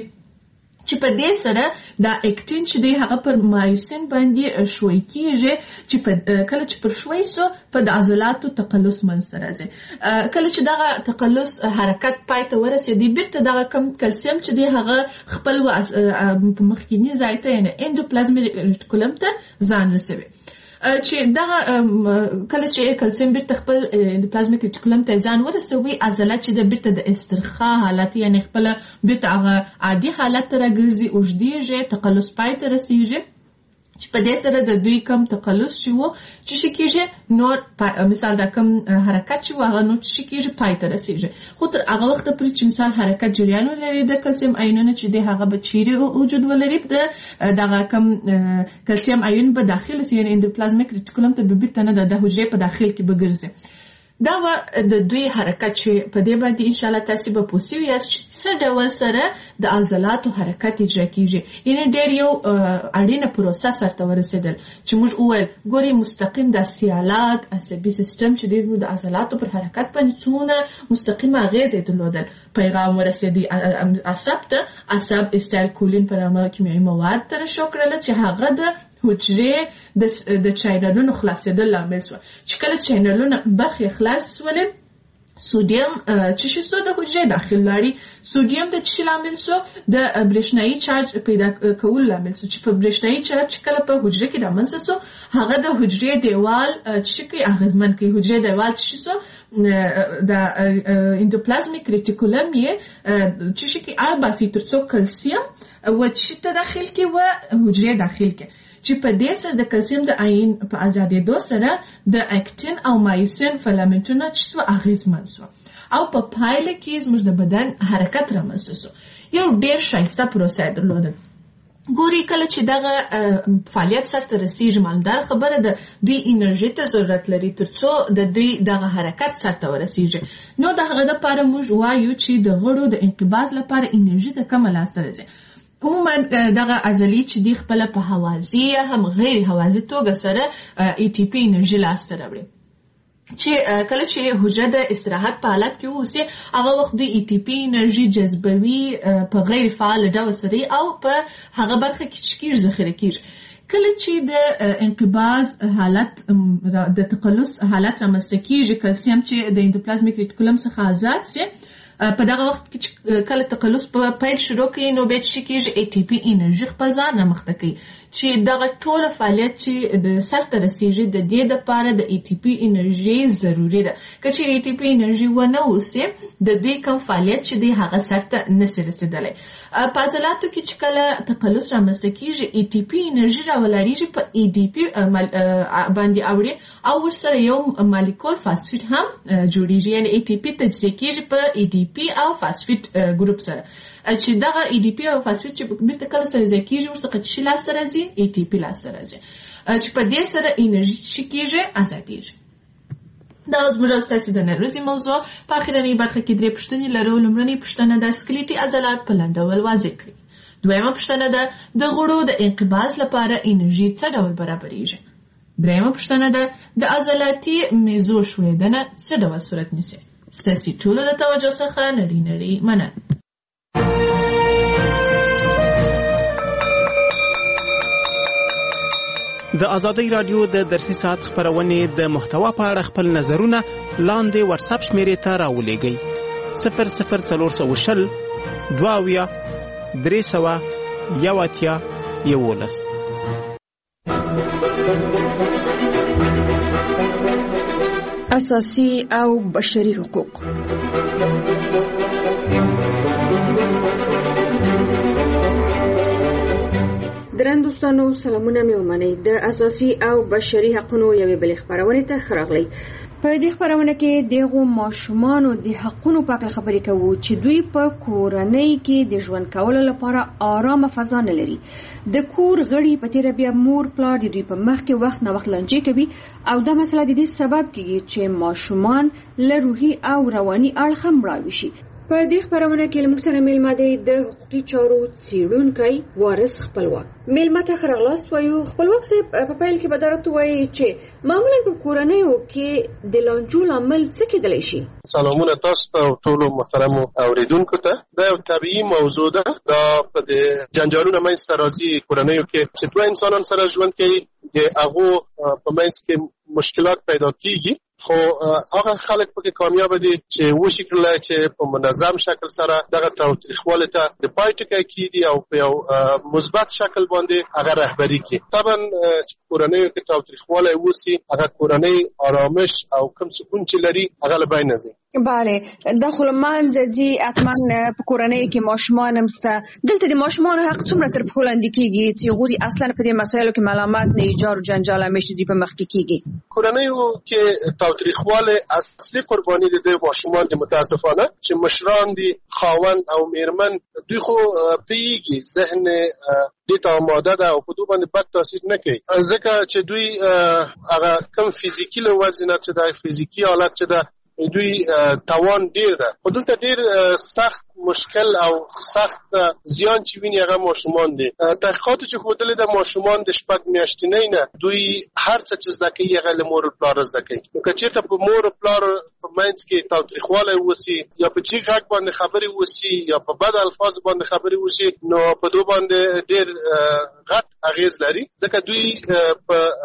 چې په دې سره دا اکتین چې دی هغه پر مایوسین باندې ښوی کېږي چې کله چې پر ښوی سو په د عضلاتو تقلص منځته راځي. کله چې دغه تقلص حرکت پای ته ورسېدي بیرته دغه کم کلسیم چې دی هغه خپل په مخکیني ځای ته یعنې اندوپلازمیک ریټیکولم ته ځان رسوي. چې دا کله چې کلسیم بیرته خپل اندوپلازمیک ریټیکولم ته ځان ورسوي عضله چې د بیرته د استرخاء حالت یعنی خپل بیرته هغه عادي حالت ته راګرځي اوږدېږي تقلص پای ته رسیږي چې په دې سره د دوی کم تقلص شي وو چې شي کېږي نور مثال دا کم حرکت شي وو هغه نور چې کېږي پای ته رسیږي خو تر هغه وخته پورې چې مثال حرکت جریان ولري د کلسیم آیونونه چې دی هغه به چیرې وجود ولري د دغه کم کلسیم آیون به داخل سي یعنی اندوپلازمیک ریټیکولم ته به بیرته نه د حجرې په داخل کې به ګرځي دا و د دوی حرکت چې په دې باندې ان شاء الله تاسو به پوښتنه یاست چې څه ډول سره د عضلاتو حرکت اجرا کیږي یعنی ډېر یو اړینه پروسه سره ورسېدل چې موږ اول ګوري مستقیم د سیالات عصبي سیستم چې ډېر د عضلاتو پر حرکت باندې څونه مستقیمه اغیزه درلودل پیغام ورسېدي عصب ته عصب استایل کولین پر عمل کیمیاوي مواد تر شو کړل چې هغه د حجرې د د چینلونو خلاصېدل لامل شو چې کله چینلونه برخې خلاص شول سودیم چې شو د حجرې داخل لري سودیم د چی لامل شو د برېښنايي چارج پیدا کول لامل شو چې په برېښنايي چارج کله په حجرې کې رامنځته شو هغه د حجرې دیوال چې کې اغیزمن کوي حجرې دیوال چې شو د اندوپلازمیک ریټیکولم یې چې کې ارباسي ترڅو کلسیم و چې ته داخل کې و حجرې داخل کې چې په دې سره د کلسیم د آیون په ازادېدو سره د اکټین او مایوسین فلامنټونه چې سو اغیزمن سو او په پایله کې زموږ د بدن حرکت رامنځته سو یو ډېر ښایسته پروسه درلوده ګوري کله چې دغه فعالیت سره رسیږي مالدار خبره ده دوی انرژي ته ضرورت لري ترڅو د دوی دغه حرکت سره ورسیږي نو دغه د لپاره موږ وایو چې د غړو د انقباض لپاره انرژي د کم لاس راځي عموما دغه عضلې چې دی خپل په حوازی هم غیر حوازی توګه سره ای ټي پی انرژي لاس ته راوړي چې کله چې حجره د استراحت په حالت کې اوسي هغه وخت د ای ټي پی انرژي جذبوي په غیر فعال ډول سره او په هغه برخه کې چې کیږي ذخیره کیږي کله چې د انقباض حالت د تقلص حالت رامنځته کیږي کلسیم چې د اندوپلازمیک ریټیکولم څخه آزاد سي په دغه وخت کې کله تقلص په پیل شروع کړي نو به چې کېږي ای ټي پی انرژي خپل ځان رامخته کوي چې دغه ټول فعالیت چې د سر ته رسیږي د دې لپاره د ای ټي پی انرژي ضروری ده که چې ای ټي پی انرژي ونه اوسي د دې کوم فعالیت چې دی هغه سر ته نشي رسیدلی په عضلاتو کې چې کله تقلص رامنځته کېږي ای ټي پی انرژي راولاړېږي په ای ډي پی باندې اوړي او ورسره یو مالیکول فاسفیټ هم جوړیږي یعنی ای ټي پی تجزیه کېږي په ای ډي پی او فاسفیټ ګروپ سره چې دغه ای ډي پی او فاسفیټ چې بیرته کله سره ځای کېږي ورڅخه چې لاس سره راځي ای ټي پی لاس سره راځي چې په دې سره انرژي چې کېږي ازادېږي دا زموږ ستاسو د نن ورځې موضوع په اخرنۍ برخه کې درې پوښتنې لرو لومړنۍ پوښتنه د سکلیټي عضلات په لنډ ډول واضح کړئ دویمه پوښتنه ده د غړو د انقباض لپاره انرژي څه ډول برابرېږي دریمه پوښتنه ده د عضلاتي میزو ښویدنه څه ډول صورت نیسي ستاسو ټولو د توجه څخه نړۍ نړۍ مننه د ازادۍ رادیو د درسي ساعت خبرونه د محتوا په اړه خپل نظرونه لاندې واتس اپ شمیرې ته راولېږئ صفر صفر څلور سوه شل دوه اویا درې سوه یو اتیا یولس اساسي او بشري حقوق درن دوستانو سلامونه مې ومنئ د اساسي او بشري حقوقو یوې بلې خبرونه ته خراغلی په دې خبرونه کې دغه ماشومان او د حقوقو په اړه خبرې کوو چې دوی په کورنۍ کې د ژوند کولو لپاره آرامه فضا نه لري د کور غړي په تیر بیا مور پلار د دوی په مخ کې وخت نه وخت لنجې کوي او دا مسله د دې سبب کیږي چې ماشومان له روحي او رواني اړخ هم راوي شي په دې خبرونه کې موږ سره میلمه دی د حقوقي چارو څېړونکی وارث خپلواک میلمه ته ښه راغلاست وایو خپلواک صاحب په پیل کې به درته وایي چې معمولا په کورنیو کې د لانجو لامل څه کېدلی شي سلامونه تاسو ته او ټولو محترمو اوریدونکو ته دا یو طبیعي موضوع ده دا په د جنجالونو منځته راځي کورنیو کې چې دوه انسانان سره ژوند کوي د هغو په منځ کې مشکلات پیدا کیږي خو هغه خلک پکې کامیاب دي چې وشي کړل چې په منظم شکل سره دغه تاریخواله ته د پای ټکی کیدي او په یو مثبت شکل باندې هغه رهبری کوي طبعا کورنۍ کې تاوتریخوالی وسی هغه کورنۍ آرامش او کم سکون چې لري هغه له بینه ځي. بله د خلمانځ دي اتمن په کورنۍ کې ماشومان هم سته دلته د ماشومان حق څومره تر پښو لاندې کیږي چې غوړي اصلا په دې مسایلو کې ملامت نه ایجار او جنجال همیشه دی په مخ کې کیږي. کورنۍ کې تاوتریخوالی اصلي قرباني د ماشومان د متاسفانه چې مشران دي خاوند او میرمن دوی خو پیږي ذهن دې ته آماده ده او په دوی باندې بد تاثیر نه کوي ځکه چې دوی هغه کم فزیکي له وجې نه چې د فزیکي حالت چې ده دوی توان ډیر ده خو دلته ډیر سخت مشکل او سخت زیان چې ویني هغه ماشومان دي. تحقیقات چې ښودلې ده ماشومان د شپږ میاشتنۍ نه دوی هر څه چې زده کوي هغه له مور او پلار زده کوي. نو که چېرته په مور او پلار په منځ کې تاوتریخوالی وسي یا په جیغ غږ باندې خبرې وسي یا په بد الفاظ باندې خبرې وسي نو په دوی باندې ډیر غټ اغیز لري ځکه دوی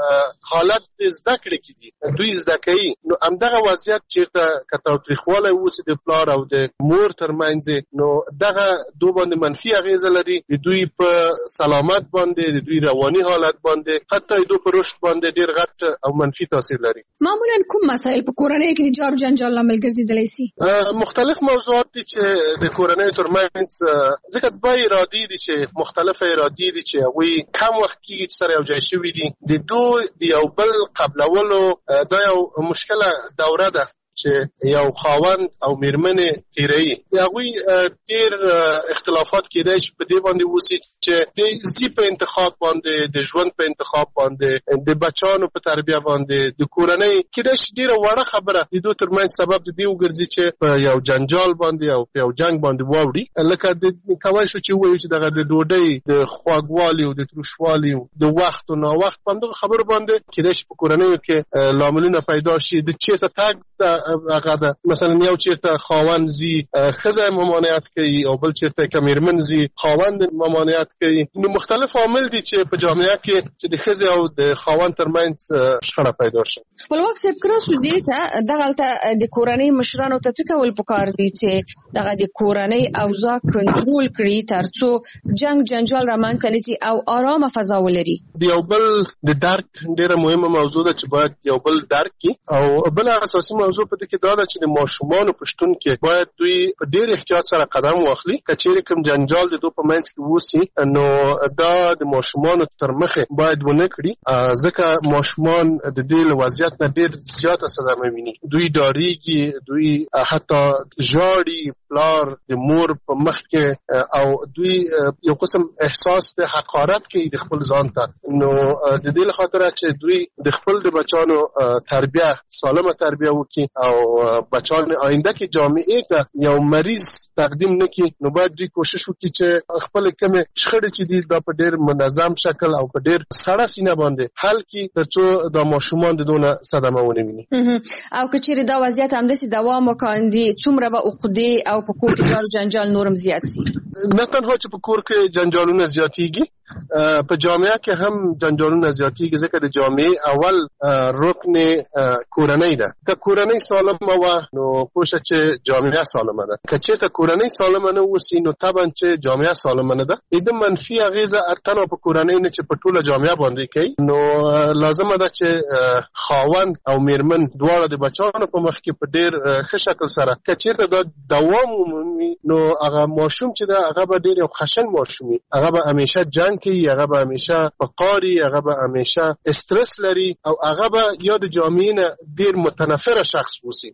په حالت د زده کړې کې دي دوی زده کوي. نو همدغه وضعیت چېرته که تاوتریخوالی وسي د پلار او د مور ترمنځ نو دغه دوی باندې منفي اغیزه لري د دوی په سلامت باندې د دوی رواني حالت باندې حتی دوی په رشد باندې ډیر غټ او منفي تاثیر لري. معمولا کوم مسایل په کورنۍ کې د جار او جنجال لامل ګرځیدلی سي؟ مختلف موضوعات دي چې د کورنۍ ترمنځ ځکه دوی ارادي دي چې مختلف ارادي دي چې هغوی کم وخت کېږي چې سره یو ځای شوي دي د دوی د یو بل قبلولو دا یو مشکله دوره ده چې یو خاوند او میرمنې تیروي د هغوی ډېر اختلافات کېدای شي په دې باندې وسي چې د زی په انتخاب باندې د ژوند په انتخاب باندې د بچانو په تربیه باندې د کورنۍ کېدای شي ډېره وړه خبره د دوی ترمنځ سبب د دې وګرځي چې په یو جنجال باندې او په یو جنګ باندې واوړي لکه د کولی شو چې ووایو چې دغه د ډوډۍ د خواږوالي او د تروشوالي د وخت او ناوخت په همدغه خبرو باندې کېدای شي په کورنیو کې لاملونه پیدا شي د چېرته تګ هغه ده مثلا یو چیرته خاوند زی ښځه ممانعت کوي او بل چیرته که میرمن زی خاوند ممانعت کوي. نو مختلف عوامل دي چې په جامعه کې چې د ښځې او د خاوند ترمنځ شخړه پیدا شي. خپلواک صاحب کراسو دې ته دغلته د کورنۍ مشرانو ته څه کول پکار دي چې دغه د کورنۍ اوضاع کنټرول کړي ترڅو جنگ جنجال رامنځته نه شي او آرامه فضا ولري. د یو بل د درک ډېره مهمه موضوع ده چې باید یو بل درک کړي او بل اساسي موضوع په دې کې دا ده چې د ماشومانو په شتون کې باید دوی په ډېر احتیاط سره قدم واخلي. که چېرې کوم جنجال د دوی په منځ کې وسي نو دا د ماشومانو تر مخې باید ونه کړي ځکه ماشومان د دې له وضعیت نه ډېر زیاته صدمه ویني. دوی ډارېږي دوی حتی ژاړي پلار د مور په مخ کې او دوی یو قسم احساس د حقارت کوي د خپل ځان ته. نو د دې له خاطره چې دوی د خپل د بچانو تربیه سالمه تربیه وکړي او بچان آینده کې جامعه ته یو مریض تقدیم نکړي نو باید دوی کوشش وکړي چې خپل کمې شخړې چې دي دا په ډېر منظم شکل او په ډېر سړه سینه باندې حل کړي ترڅو د ماشومان د دونه صدمه ونه ویني. او که چېرې دا وضعیت همداسې دوام وکاندي څومره به عقدې او په کور کې جار جنجال نورم زیات سي؟ نه تنها چې په کور کې جنجالونه زیاتېږي په جامعه کې هم جنجالونه زیاتېږي ځکه د جامعې اول رکن کورنۍ ده. که کورنۍ سالمه وه نو پوه شه چې جامعه سالمه ده. که چېرته کورنۍ سالمه نه اوسي نو طبعا چې جامعه سالمه نه ده د منفي اغیزه تنها په کورنۍ نه چې په ټوله جامعه باندې کوي. نو لازمه ده چې خاوند او میرمن دواړه د بچانو په مخ کې په ډېر ښه شکل سره که چېرته دا دوام ومومي نو هغه ماشوم چې ده هغه به ډېر یو خشن ماشوم وي. هغه به همیشه جنګ کوي هغه به همیشه په قاري هغه به همیشه استرس لري او هغه به یا د جامعې نه ډېر متنفره شخص وسی.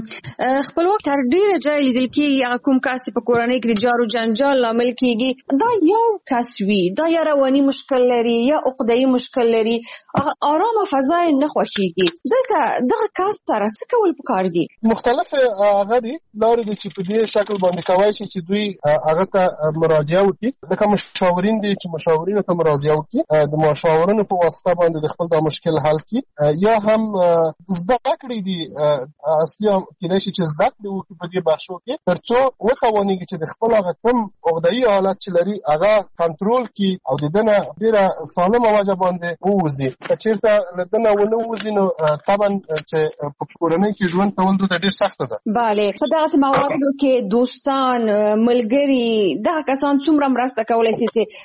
خپلواک تر ډېره ځای لیدل کېږي هغه کوم کس په کورنۍ کې د جار او جنجال لامل کېږي دا یو کس وي دا یا رواني مشکل لري یا عقده‌ایي مشکل لري آرامه فضا یې نه خوښېږي. دلته دغه کس سره څه کول پکار دي؟ مختلف هغه دي لارې دي چې په دې شکل باندې کولی شي چې دوی هغه ته مراجعه وکړي. لکه مشاورین دي چې مشاورینو ته مراجعه وکړي د مشاورینو په واسطه باندې د خپل دا مشکل حل کړي یا هم زده کړې دي اصلي کېدای شي چې زده کړې وکړي په دې بحثو کې ترڅو وتوانېږي چې د خپل هغه کوم عقده‌ایي حالت چې لري هغه کنټرول کړي او د ده نه ډېره سالمه وجه باندې ووځي. که چېرته له ده نه ونه ووځي نو طبعا چې په کورنۍ کې ژوند کول دوی ته ډېر سخته ده. بله په دغسې مواردو کې دوستان ملګري دغه کسان څومره مرسته کولی شي چې دا کس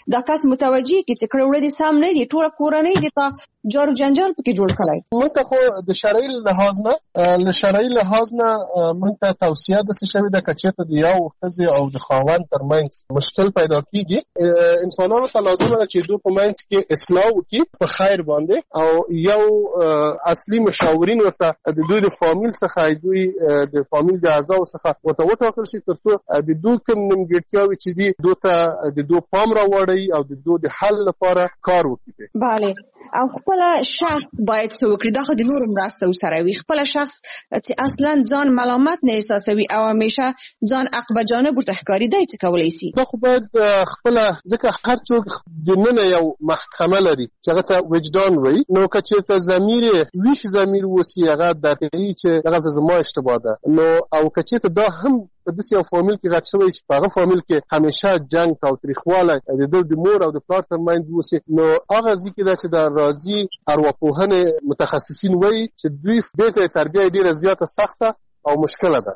متوجي کی چې کړه وړه دي سم نه دي ټول کورنۍ دي ته جارو جنجال پکې جوړ کړای. موږ ته خو د شرعي لحاظ نه له شرعي لحاظ نه موږ ته توصیه د څه شوی د کچته دی یو ښځه او د خاوند ترمنځ مشکل پیدا کیږي. انسانانو ته لازم ده چې دوی په منځ کې اصلاح وکړي په خیر باندې او یو اصلي مشاورین ورته د دوی د فامیل څخه دوی د فامیل د اعضاء څخه ورته وټاکل شي ترڅو د دوی کوم نیمګړتیاوې چې دي دوی ته د دوی پام راوړي او د دوی د حل لپاره کار وکړي. bale او خپل شخص باید څه وکړي دا خو د نورو مرسته وسره وي. خپل شخص چې اصلا ځان ملامت نه احساسوي او همیشه ځان عقب جانب ورته ښکاري دی څه کولی شي. دا خو باید خپل ځکه هر څوک د نن یو محکمه لري چې هغه ته وجدان وي نو که چېرته ضمیر ویښ ضمیر وسی هغه درکوي چې هغه زما اشتباه ده نو او که چېرته دا هم په داسې یو فامیل کې غټ شوی چې په هغه فامیل کې همیشه جنګ تاوتریخوالی د دوی د مور او د پلار ترمنځ وسي نو هغه ځای کې ده چې د راځي ارواپوهنې متخصصین وایي چې دوی بېرته تربیه یې ډېره زیاته سخته او مشکله ده.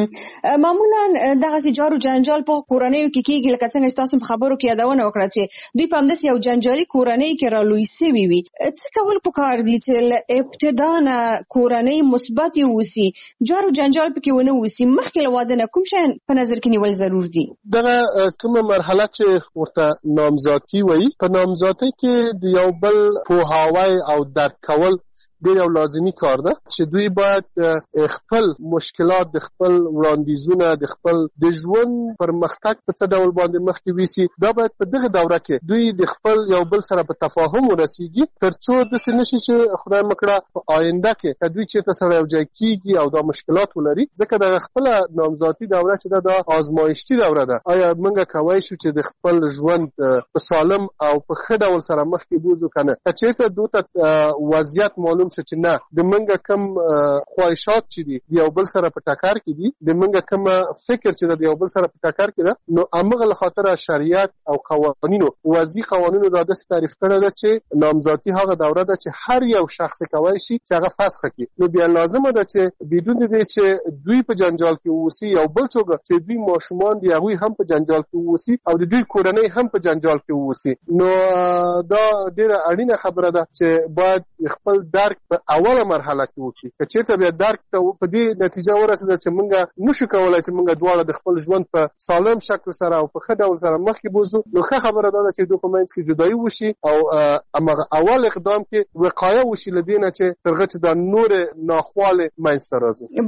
معمولا دغه جارو جنجال په کورنیو کې کېږي لکه څنګه تاسو په خبرو کې یادونه وکړه چې دوی په همداسې یو جنجالي کورنۍ کې رالوی سوي وي. څه کول پکار دي چې له ابتدا نه کورنۍ مثبت اوسي جارو جنجال پکې ونه اوسي مخکې له واده نه کوم شیان په نظر کې نیول ضرور دي؟ دغه کومه مرحله چې ورته نامزادي وایي په نامزادۍ کې د یو بل پوهاوی او درک کول ډېر یو لازمي کار ده چې دوی باید خپل مشکلات د خپل وړاندیزونه د خپل د ژوند پرمختګ په څه ډول باندې مخکې ویسي دا باید په دغه دوره کې دوی د خپل یو بل سره په تفاهم ورسیږي ترڅو داسې نشي چې خدای مکړه په آینده کې که دوی چېرته سره یو ځای کېږي او دا مشکلات ولري ځکه دغه خپله نامزادي دوره چې ده دا آزمایښتي دوره ده. آیا موږ کولی شو چې د خپل ژوند په سالم او په ښه ډول سره مخکې بوځو که نه که چېرته دوی ته وضعیت معلوم شو چې نه د منګه کم خواهشات چې دي د یو بل سره په ټکر کې دي د منګه کم فکر چې د یو بل سره په ټکر کې ده نو امغه له خاطر شریعت او قوانینو وضعي قوانینو دا داسې تعریف کړی ده چې نامزادي هغه دوره ده چې هر یو شخص کولی شي چې هغه فسخ کړي نو بیا لازمه ده چې بدون دې چې دوی په جنجال کې اوسي یو بل څوک چې دوی ماشومان دي هغوی هم په جنجال کې اوسي او د دوی کورنۍ هم په جنجال کې اوسي نو دا ډېره اړینه خبره ده چې باید خپل درک په اوله مرحله کې وکړي که چېرته بیا درک ته په دې نتیجه ورسېده چې موږ نشو کولی چې موږ دواړه د خپل ژوند په سالم شکل سره او په ښه ډول سره مخکې بوځو نو ښه خبره دا ده چې دوی په منځ کې جدایي وشي او هماغه اول اقدام کې وقایه وشي له دې نه چې تر هغه چې دا نورې ناخوالې منځته راځي.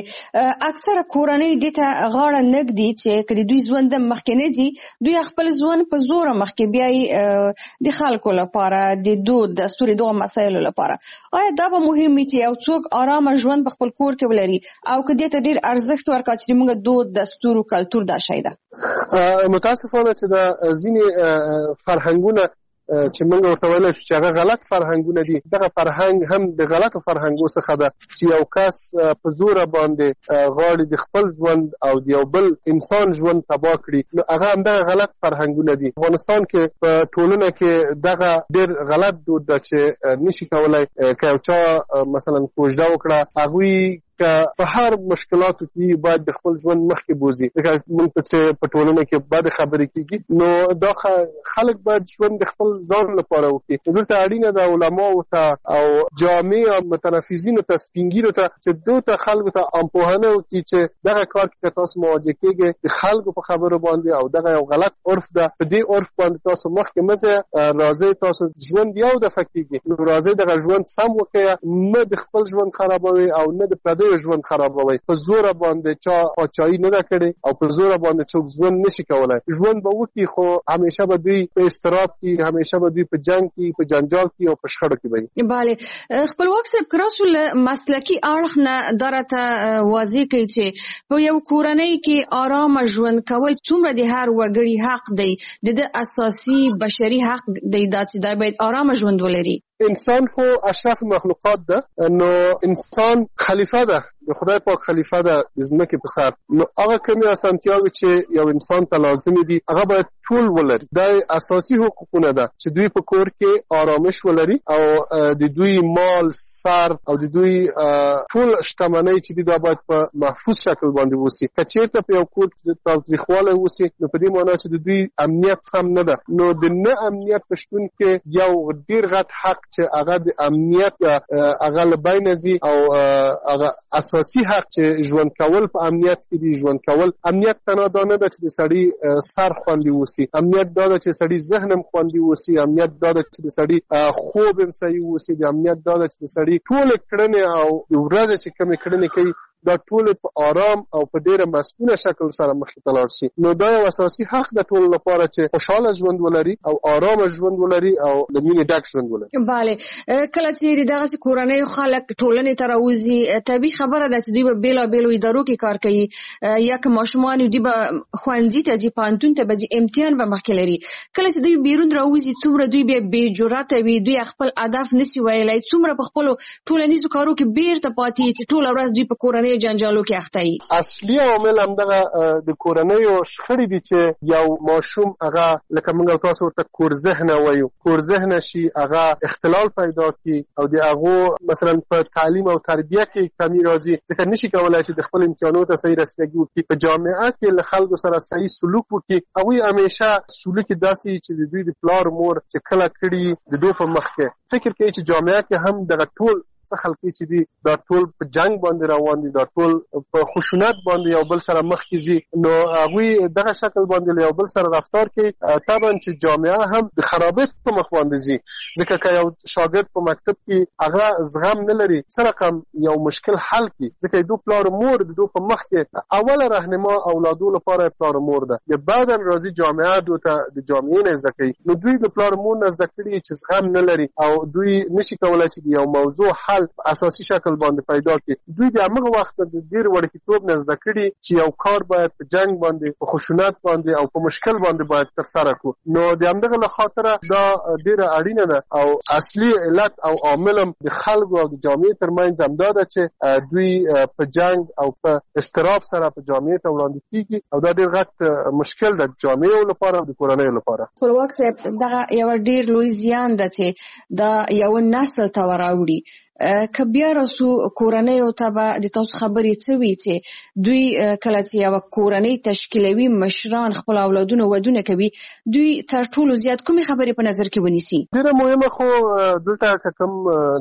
بله اکثره کورنۍ دې ته غاړه نه ږدي چې که د دوی ژوند مخکې نه ځي دوی خپل ژوند په زوره مخکې بیایي د خلکو لپاره د دود دستور دغه مسایلو لپاره. آیا دا به مهم وي چې یو څوک آرامه ژوند په خپل کور کې ولري او که دې ته ډېر ارزښت ورکړه چې موږ دود دستور او کلتور دا شی ده؟ متاسفانه چې دا ځینې فرهنګونه چې موږ ورته ویلی شو چې هغه غلط فرهنګونه دي دغه فرهنګ هم د غلطو فرهنګو څخه ده چې یو کس په زوره باندې غواړي د خپل ژوند او د یو بل انسان ژوند تباه کړي نو هغه همدغه غلط فرهنګونه دي. افغانستان کې په ټولنه کې دغه ډېر غلط دود ده چې نشي کولی که یو چا مثلا کوژده وکړه هغوی که په هر مشکلاتو کې باید د خپل ژوند مخکې بوځي ځکه موږ په په ټولنه کې بدې خبرې کېږي نو دا خلک باید ژوند د خپل ځان لپاره وکړي. دلته اړینه ده علماو ته او جامع او متنفذینو ته سپینګیرو ته چې دوی ته خلکو ته امپوهنه وکړي چې دغه کار کې که تاسو مواجه کېږئ د خلکو په خبرو باندې او دغه یو غلط عرف ده په دې عرف باندې تاسو مخکې مه ځئ راځئ تاسو ژوند یو دفعه کېږي نو راځئ دغه ژوند سم وکړئ نه د خپل ژوند خرابوئ او نه د پردیو ژوند خرابوي په زور باندې چا پاچاهي نه ده کړې او په زور باندې څوک ژوند نشي کولای ژوند به وکړي خو همیشه به دوی په استراب کې همیشه به دوی په جنگ کې په جنجال کې او په شخړو کې وي. بله خپلواک صاحب کراسو له مسلکی اړخ نه درته واضح کوي چې په یو کورنۍ کې آرام ژوند کول څومره د هر وګړي حق دی د اساسي بشري حق دی چې دا باید آرام ژوند ولري. انسان خو اشرف مخلوقات ده نو انسان خلیفه ده د د خدای پاک خلیفہ ده د ځمکې په سر، نو هغه کومې اسانتیاوې چې یو انسان ته لازمي دي هغه باید ټول ولري. دا اساسي حقوقونه ده چې دوی په کور کې آرامش ولري او د دوی مال، سر او د دوی ټول شتمنۍ چې دي دا باید په محفوظ شکل باندې وسی. که چېرته په یو کور کې تاوتریخوالی وسی نو په دې معنا چې د دوی امنیت سم نه ده، نو د نه امنیت په شتون کې یو ډیر غټ حق چې هغه د امنیت هغه له بینه ځي او هغه اساسي حق چې ژوند کول په امنیت کې دي. ژوند کول امنیت تنها دا نه ده چې د سړي سر خوندي وسی، امنیت دا ده چې سړي ذهن هم خوندي وسی، امنیت دا ده چې د سړي خوب هم صحیح وسی، د امنیت دا ده چې د سړي ټول کړنې او ورځ چې کومې کړنې کوي دا ټول په آرام او په ډیره مسؤله شکل سره مخې ته لاړ شي. نو دا یو اساسي حق د ټول لپاره چې خوشاله ژوند ولري او آرام ژوند ولري او د مینې ډک ژوند ولري. bale کله چې دغه کورنۍ خلک ټولنې ته راوځي طبيعي خبره ده چې دوی به بیل بیل ادارو کې کار کوي یا که ماشومان دوی به خوانځي ته ځي، پانتون ته به ځي، امتحان به مخکې لري. کله چې دوی بیرون راوځي څومره دوی به بې جرأته وي، دوی خپل اهداف نشي ویلای، څومره په خپل ټولنیزو کارو کې بیرته پاتې چې ټول ورځ دوی په کورنۍ جنجالو کې اخته وي. اصلي عامل همدغه د کورنیو شخړې دي چې یو ماشوم هغه لکه موږ تاسو ورته کور ذهنه وایو، کور ذهنه شي هغه اختلال پیدا کی او د هغه مثلا په تعلیم او تربیه کې کمی راځي، ځکه نشي کولای چې د خپل امتحاناتو ته صحیح رسیدګي وکړي. په جامعه کې له خلکو سره صحیح سلوک وکړي، هغوی همیشه سلوک داسې چې د دوی د پلار مور چې کله کړي د دوی په مخ کې فکر کوي چې جامعه کې هم دغه ټول څه خلک چې دي دا ټول په جنگ باندې روان دي، دا ټول په خشونت باندې یو بل سره مخ کیږي. نو هغه دغه شکل باندې یو بل سره رفتار کوي، طبعا چې جامعه هم د خرابېت په مخ باندې ځي، ځکه که یو شاګرد په مکتب کې هغه زغم نه لري سره کم یو مشکل حل کی، ځکه دو پلار مور د دو په مخ کې اوله راهنما اولادو لپاره پلار مور ده، یا بعدا راځي جامعه دوته د جامعې نه زده کوي. نو دوی د پلار مور نه زده کړي چې زغم نه لري او دوی نشي کولای چې یو موضوع حل اساسي شکل باندې پیدا کړي. دوی د هغه وخت د ډیر وړکتوب نه زده کړي چې یو کار باید په جنگ باندې، په خشونت باندې او په مشکل باندې باید تر سره کړو. نو د همدغه له خاطره دا ډیره اړینه ده او اصلي علت او عامل د خلکو او د جامعې ترمنځ همدا ده چې دوی په جنگ او په استراب سره په جامعې ته وړاندې کیږي او دا ډیر غټ مشکل ده جامعې لپاره او د کورنۍ لپاره. خپلواک صاحب دغه یو ډیر لوی زیان ده چې دا یو نسل ته وراوړي. که بیا راسو کورنۍ او تبع د تاسو خبرې څه وی چې دوی کله چې یو کورنۍ تشکیلوي مشران خپل اولادونه ودونه کوي، دوی تر ټولو زیات کومې خبرې په نظر کې ونیسي؟ ډیره مهمه خو دلته کوم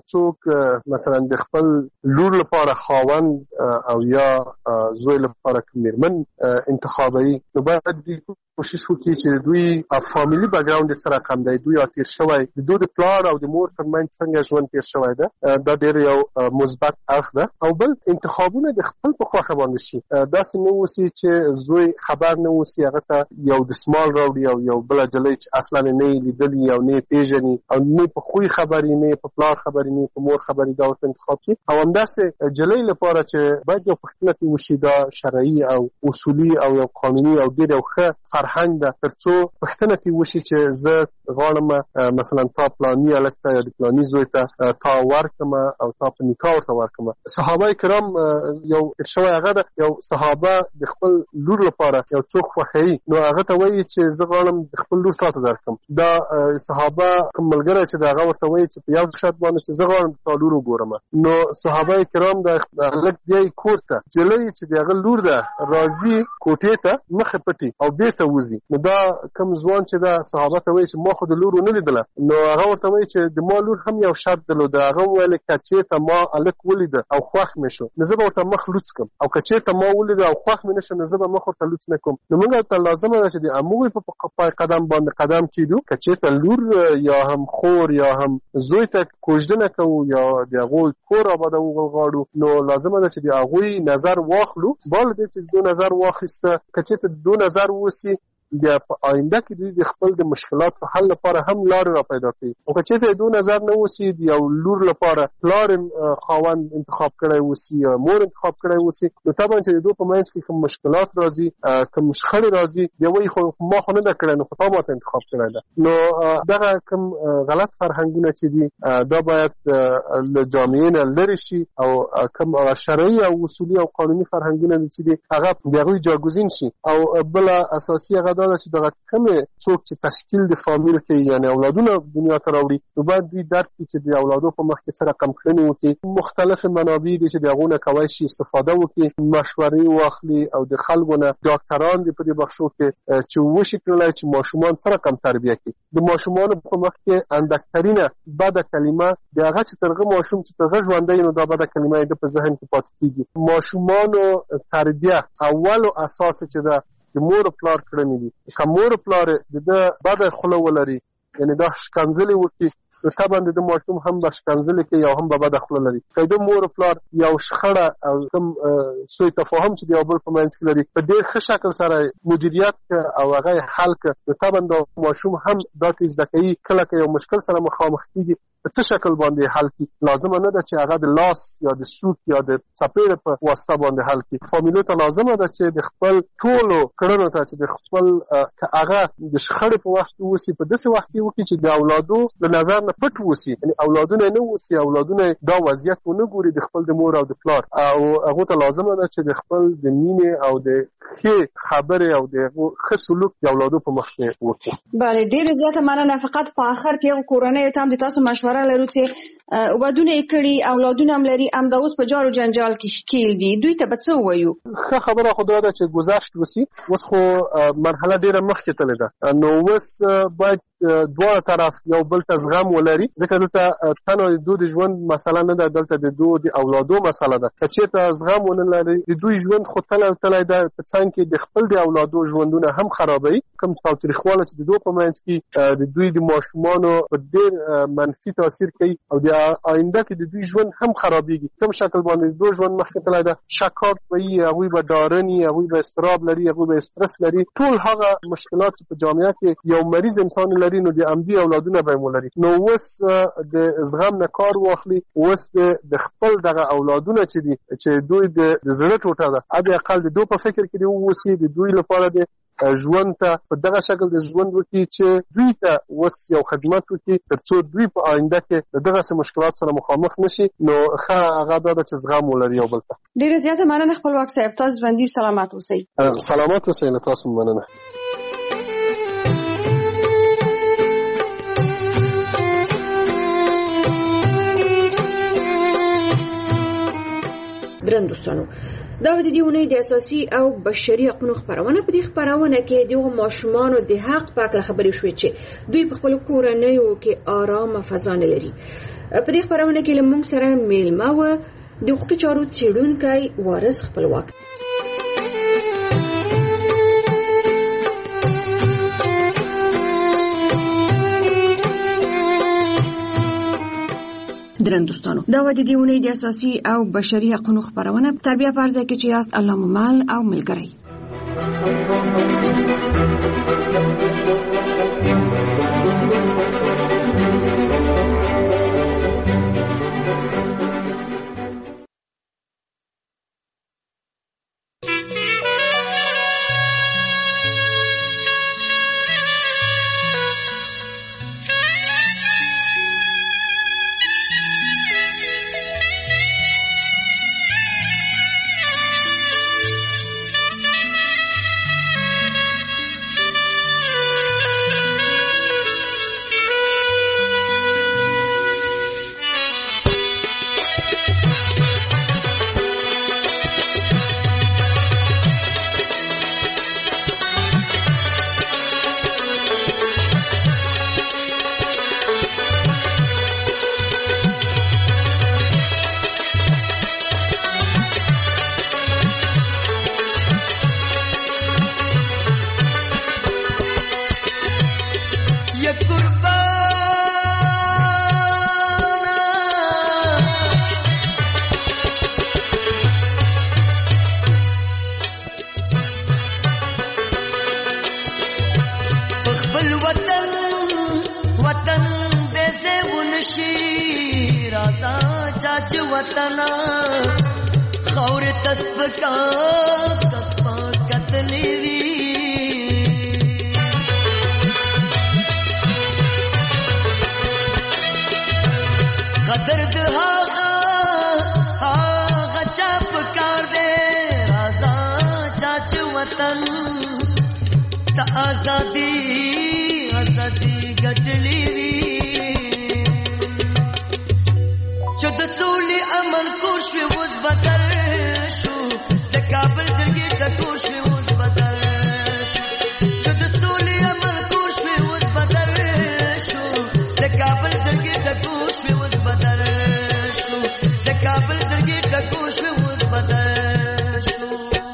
څوک مثلا د خپل لور لپاره خاوند او یا زوی لپاره میرمن انتخابوي، نو باید دوی کوشش وکړي چې دوی فامیلی بیک ګراوند سره کم دی، دوی تیر شوی د دوی د پلار او د مور ترمنځ څنګه ژوند تیر شوی ده، دا ډیر یو مثبت اړخ ده. او بل انتخابونه د خپل په خوښه باندې شي، داسې نه وسی چې زوی خبر نه وسی هغه ته یو دسمال راوړي او یو بل جلې چې اصلا نه لیدلی او نه پیژني او نه په خوې خبرې، نه په پلار خبرې، نه په مور خبرې، دا ورته انتخاب کړي. او همداسې جلې لپاره چې باید یو پښتنه وشي دا شرعي او اصولي او یو قانوني او ډیر یو ښه فرهنګ ده، ترڅو پښتنه تی وشي چې زه غواړم مثلا تا پلاني الکته یا د پلاني زوی ته تا ورکم او تا په نکاح ورته ورکم. صحابه کرام یو شوی هغه ده، یو صحابه د خپل لور لپاره یو څوک خوښوي، نو هغه ته وایي چې زه غواړم د خپل لور تا ته درکم. دا صحابه کوم ملګری چې دا هغه ورته وایي چې په یو شرط باندې چې زه غواړم تا لور وګورم، نو صحابه کرام د هلک بیا کور ته جلۍ چې د هغه لور ده راځي کوټې ته مخې پټي او بیرته وځي. نو دا کوم ځوان چې دا صحابه ته وایي چې ما خو د لور نه لیدله، نو هغه ورته وایي چې د ما لور هم یو شرط درلود، هغه ویل کچېرته ما الک ولید او خوښ مې شو نو زه به ورته مخ لوڅ کم، او کچېرته ما ولید او خوښ مې نشو نو زه به مخ ورته لوڅ نه کوم. نو موږ ته لازمه ده چې د عمومي په پای قدم باندې قدم کیدو، کچېرته لور یا هم خور یا هم زوی ته کوژدنه کوو یا د هغوی کور آبادو غواړو، نو لازمه ده چې د هغوی نظر واخلو. بال دې چې دو نظر واخیسته، کچېرته دو نظر وسی بیا په آینده کې دوی د خپل د مشکلاتو حل لپاره هم لارې را پیدا کوي. او که چېرته دو نظر نه وسی د یو لور لپاره پلار خاوند انتخاب کړی وسی یا مور انتخاب کړی وسی، نو طبعا چې د دو په منځ کې کوم مشکلات راځي، کوم شخړې راځي، بیا وایي خو ما خو نه ده کړی، نو خو تا ماته انتخاب کړی ده. نو دغه کوم غلط فرهنګونه چې دي دا باید له جامعې نه لرې شي او کوم شرعي او اصولي او قانوني فرهنګونه دي چې دي هغه د هغوی جاګوزین شي. او بله اساسي هغه دا ده چې دغه کومې څوک چې تشکیل د فامیل کوي، یعنې اولادونه دنیا ته راوړي، نو باید دوی درک کړي چې د اولادو په مخ کې څه رقم کړنې وکړي. مختلفې منابع دي چې د هغو نه کولی شي استفاده وکړي، مشورې واخلي او د خلکو نه ډاکټران دي په دې بخشو کې چې وشي کړلی چې ماشومان څه رقم تربیه کړي. د ماشومانو په مخ کې اندکترینه بده کلمه د هغه چې ترغه ماشوم چې ترغه ژوندی نو دا بده کلمه یې د په ذهن کې پاتې کېږي. ماشومانو تربیه اولو اساس چې ده د مور پلار کړنې دي. که مور پلار د بده خوله ولري، یعنی دا شکنځلې وکړي، نو طبعا د ماشوم هم به شکنځلې کوي او هم به بده خوله لري. که د مور پلار یو شخړه او کوم سوء تفاهم چې د یو بل په منځ کې لري په ډېر ښه شکل سره مدیریت او هغه حل کړه، نو طبعا د ماشوم هم دا ته زده کوي کله که یو مشکل سره مخامخ کېږي په څه شکل باندې حل کړي. لازمه نه ده چې هغه د لاس یا د سوک یا د څپېړې په واسطه باندې حل کړي. فامیلو ته لازمه ده چې د خپل ټولو کړنو ته چې د خپل که هغه د شخړې په وخت کې وسي په داسې وخت کې وکړي چې د اولادو له نظر نه پټ وسي، یعنې اولادونه نه وسي، اولادونه دا وضعیت ونه ګوري د خپل د مور او د پلار، او هغو ته لازمه ده چې د خپل د مینې او د ښې خبرې او د ښه سلوک د اولادو په مخ کې وکړي. بله، ډېره زیاته مننه. فقط په آخر کې هغو کورنیو ته هم د تاسو مشوره لرو چې ودونه یې کړي، اولادونه هم لري، همدا اوس په جار و جنجال کې ښکېل دي، دوی ته به څه ووایو؟ ښه خبره خو دا ده چې گذشت وسي، اوس خو مرحله ډېره مخکې تللې ده، نو اوس باید دواړه طرف یو بل ته زغم ولري، ځکه دلته تنها د دوی د ژوند مسله نه ده، دلته د دوی د اولادو مسله ده. که چېرته زغم ونه لري، د دوی ژوند خو تللی تللی ده، په څنګ کې د خپل د اولادو ژوندونه هم خرابوي. کوم تاوتریخواله چې د دوی په منځ کې د دوی د ماشومانو په ډېر منفي تاثیر کوي او د آینده کې د دوی ژوند هم خرابېږي. کوم شکل باندې د دوی ژوند مخکې تللی ده، شکاک به وي، هغوی به ډارني، هغوی به اضطراب لري، هغوی به استرس لري. ټول هغه مشکلات چې په جامعه کې یو مریض انسان لري، نو د امبي اولادونه به یې ولري. نو اوس د زغم نه کار واخلي، اوس د خپل دغه اولادونه چې دي چې دوی د زړه ټوټه ده، حد اقل د دوی په فکر کې دې واوسي، د دوی لپاره د ژوند ته په دغه شکل د ژوند وکړي چې دوی ته اوس یو خدمت وکړي، تر څو دوی په آینده کې د دغسې مشکلات سره مخامخ نشي. نو ښه هغه دا ده چې زغم ولري یو بل ته. ډېره زیاته مننه خپلواک صاحب، تاسو ژوندي سلامت اوسئ. سلامت اوسئ، له تاسو مننه. درن دوستانو، دا د دې اونۍ د اساسي او بشري حقوقو خبرونه. په دې خبرونه کې د ماشومانو د حق په اړه خبرې شوې چې دوی په خپل کورنیو کې آرامه فضا نه لري. په دې خبرونه کې موږ سره میلمه و د حقوقي چارو څېړونکی وارث خپلواک. درن دوستانو، دا و د دې اونۍ د اساسي او بشري حقوقو خبرونه. تربیه پر ځای کې چې یاست الله مو مل او ملګری. وطن خور تسبکا کسپا کتلی وی قدر دہاغا آغا چاپ کار دے رازا چاچ وطن تا آزادی آزادی گٹلی وی چود سولی امن کوشوی وز بدل شو د کابل زرگی تا کوشوی وز بدل شو چود سولی امن کوشوی وز بدل شو د کابل زرگی تا کوشوی وز بدل شو د کابل زرگی تا کوشوی وز بدل شو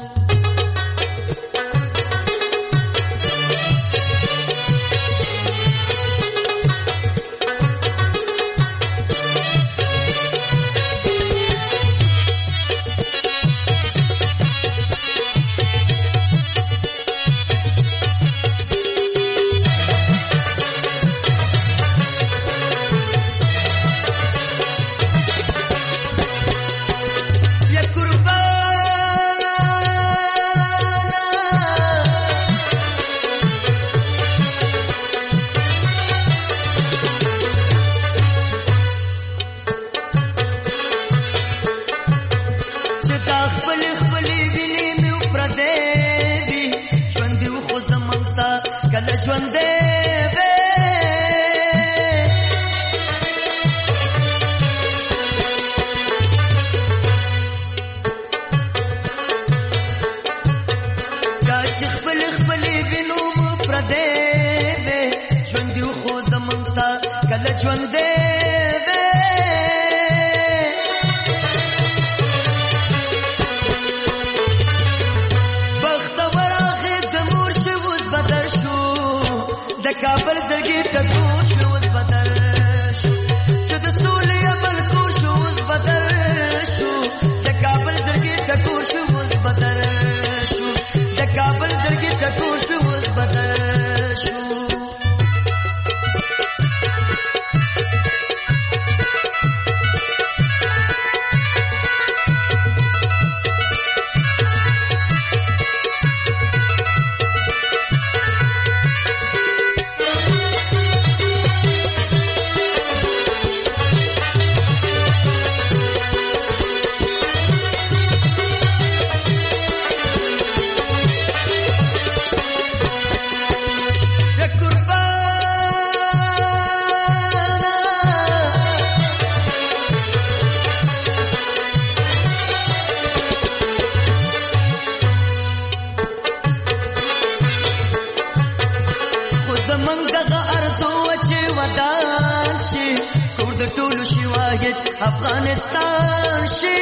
افغانستان شي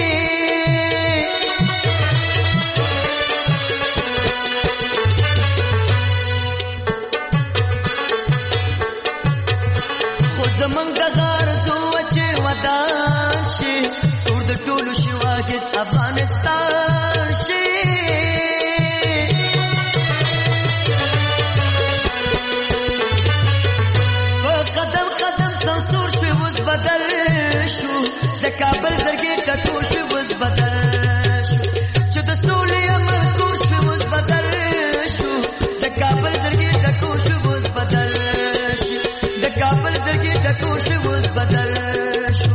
خو زمونږ د غرضو چې ودان شي ټول د ټولو شي واحد افغانستان شي په قدم قدم سنسور شي وز بدل شو د کابل زرګي ټکو شو وز بدل شو چې د سولې عمل کو شو وز بدل شو د کابل زرګي ټکو شو وز بدل شو د کابل زرګي ټکو شو وز بدل شو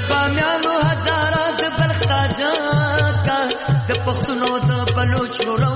Choro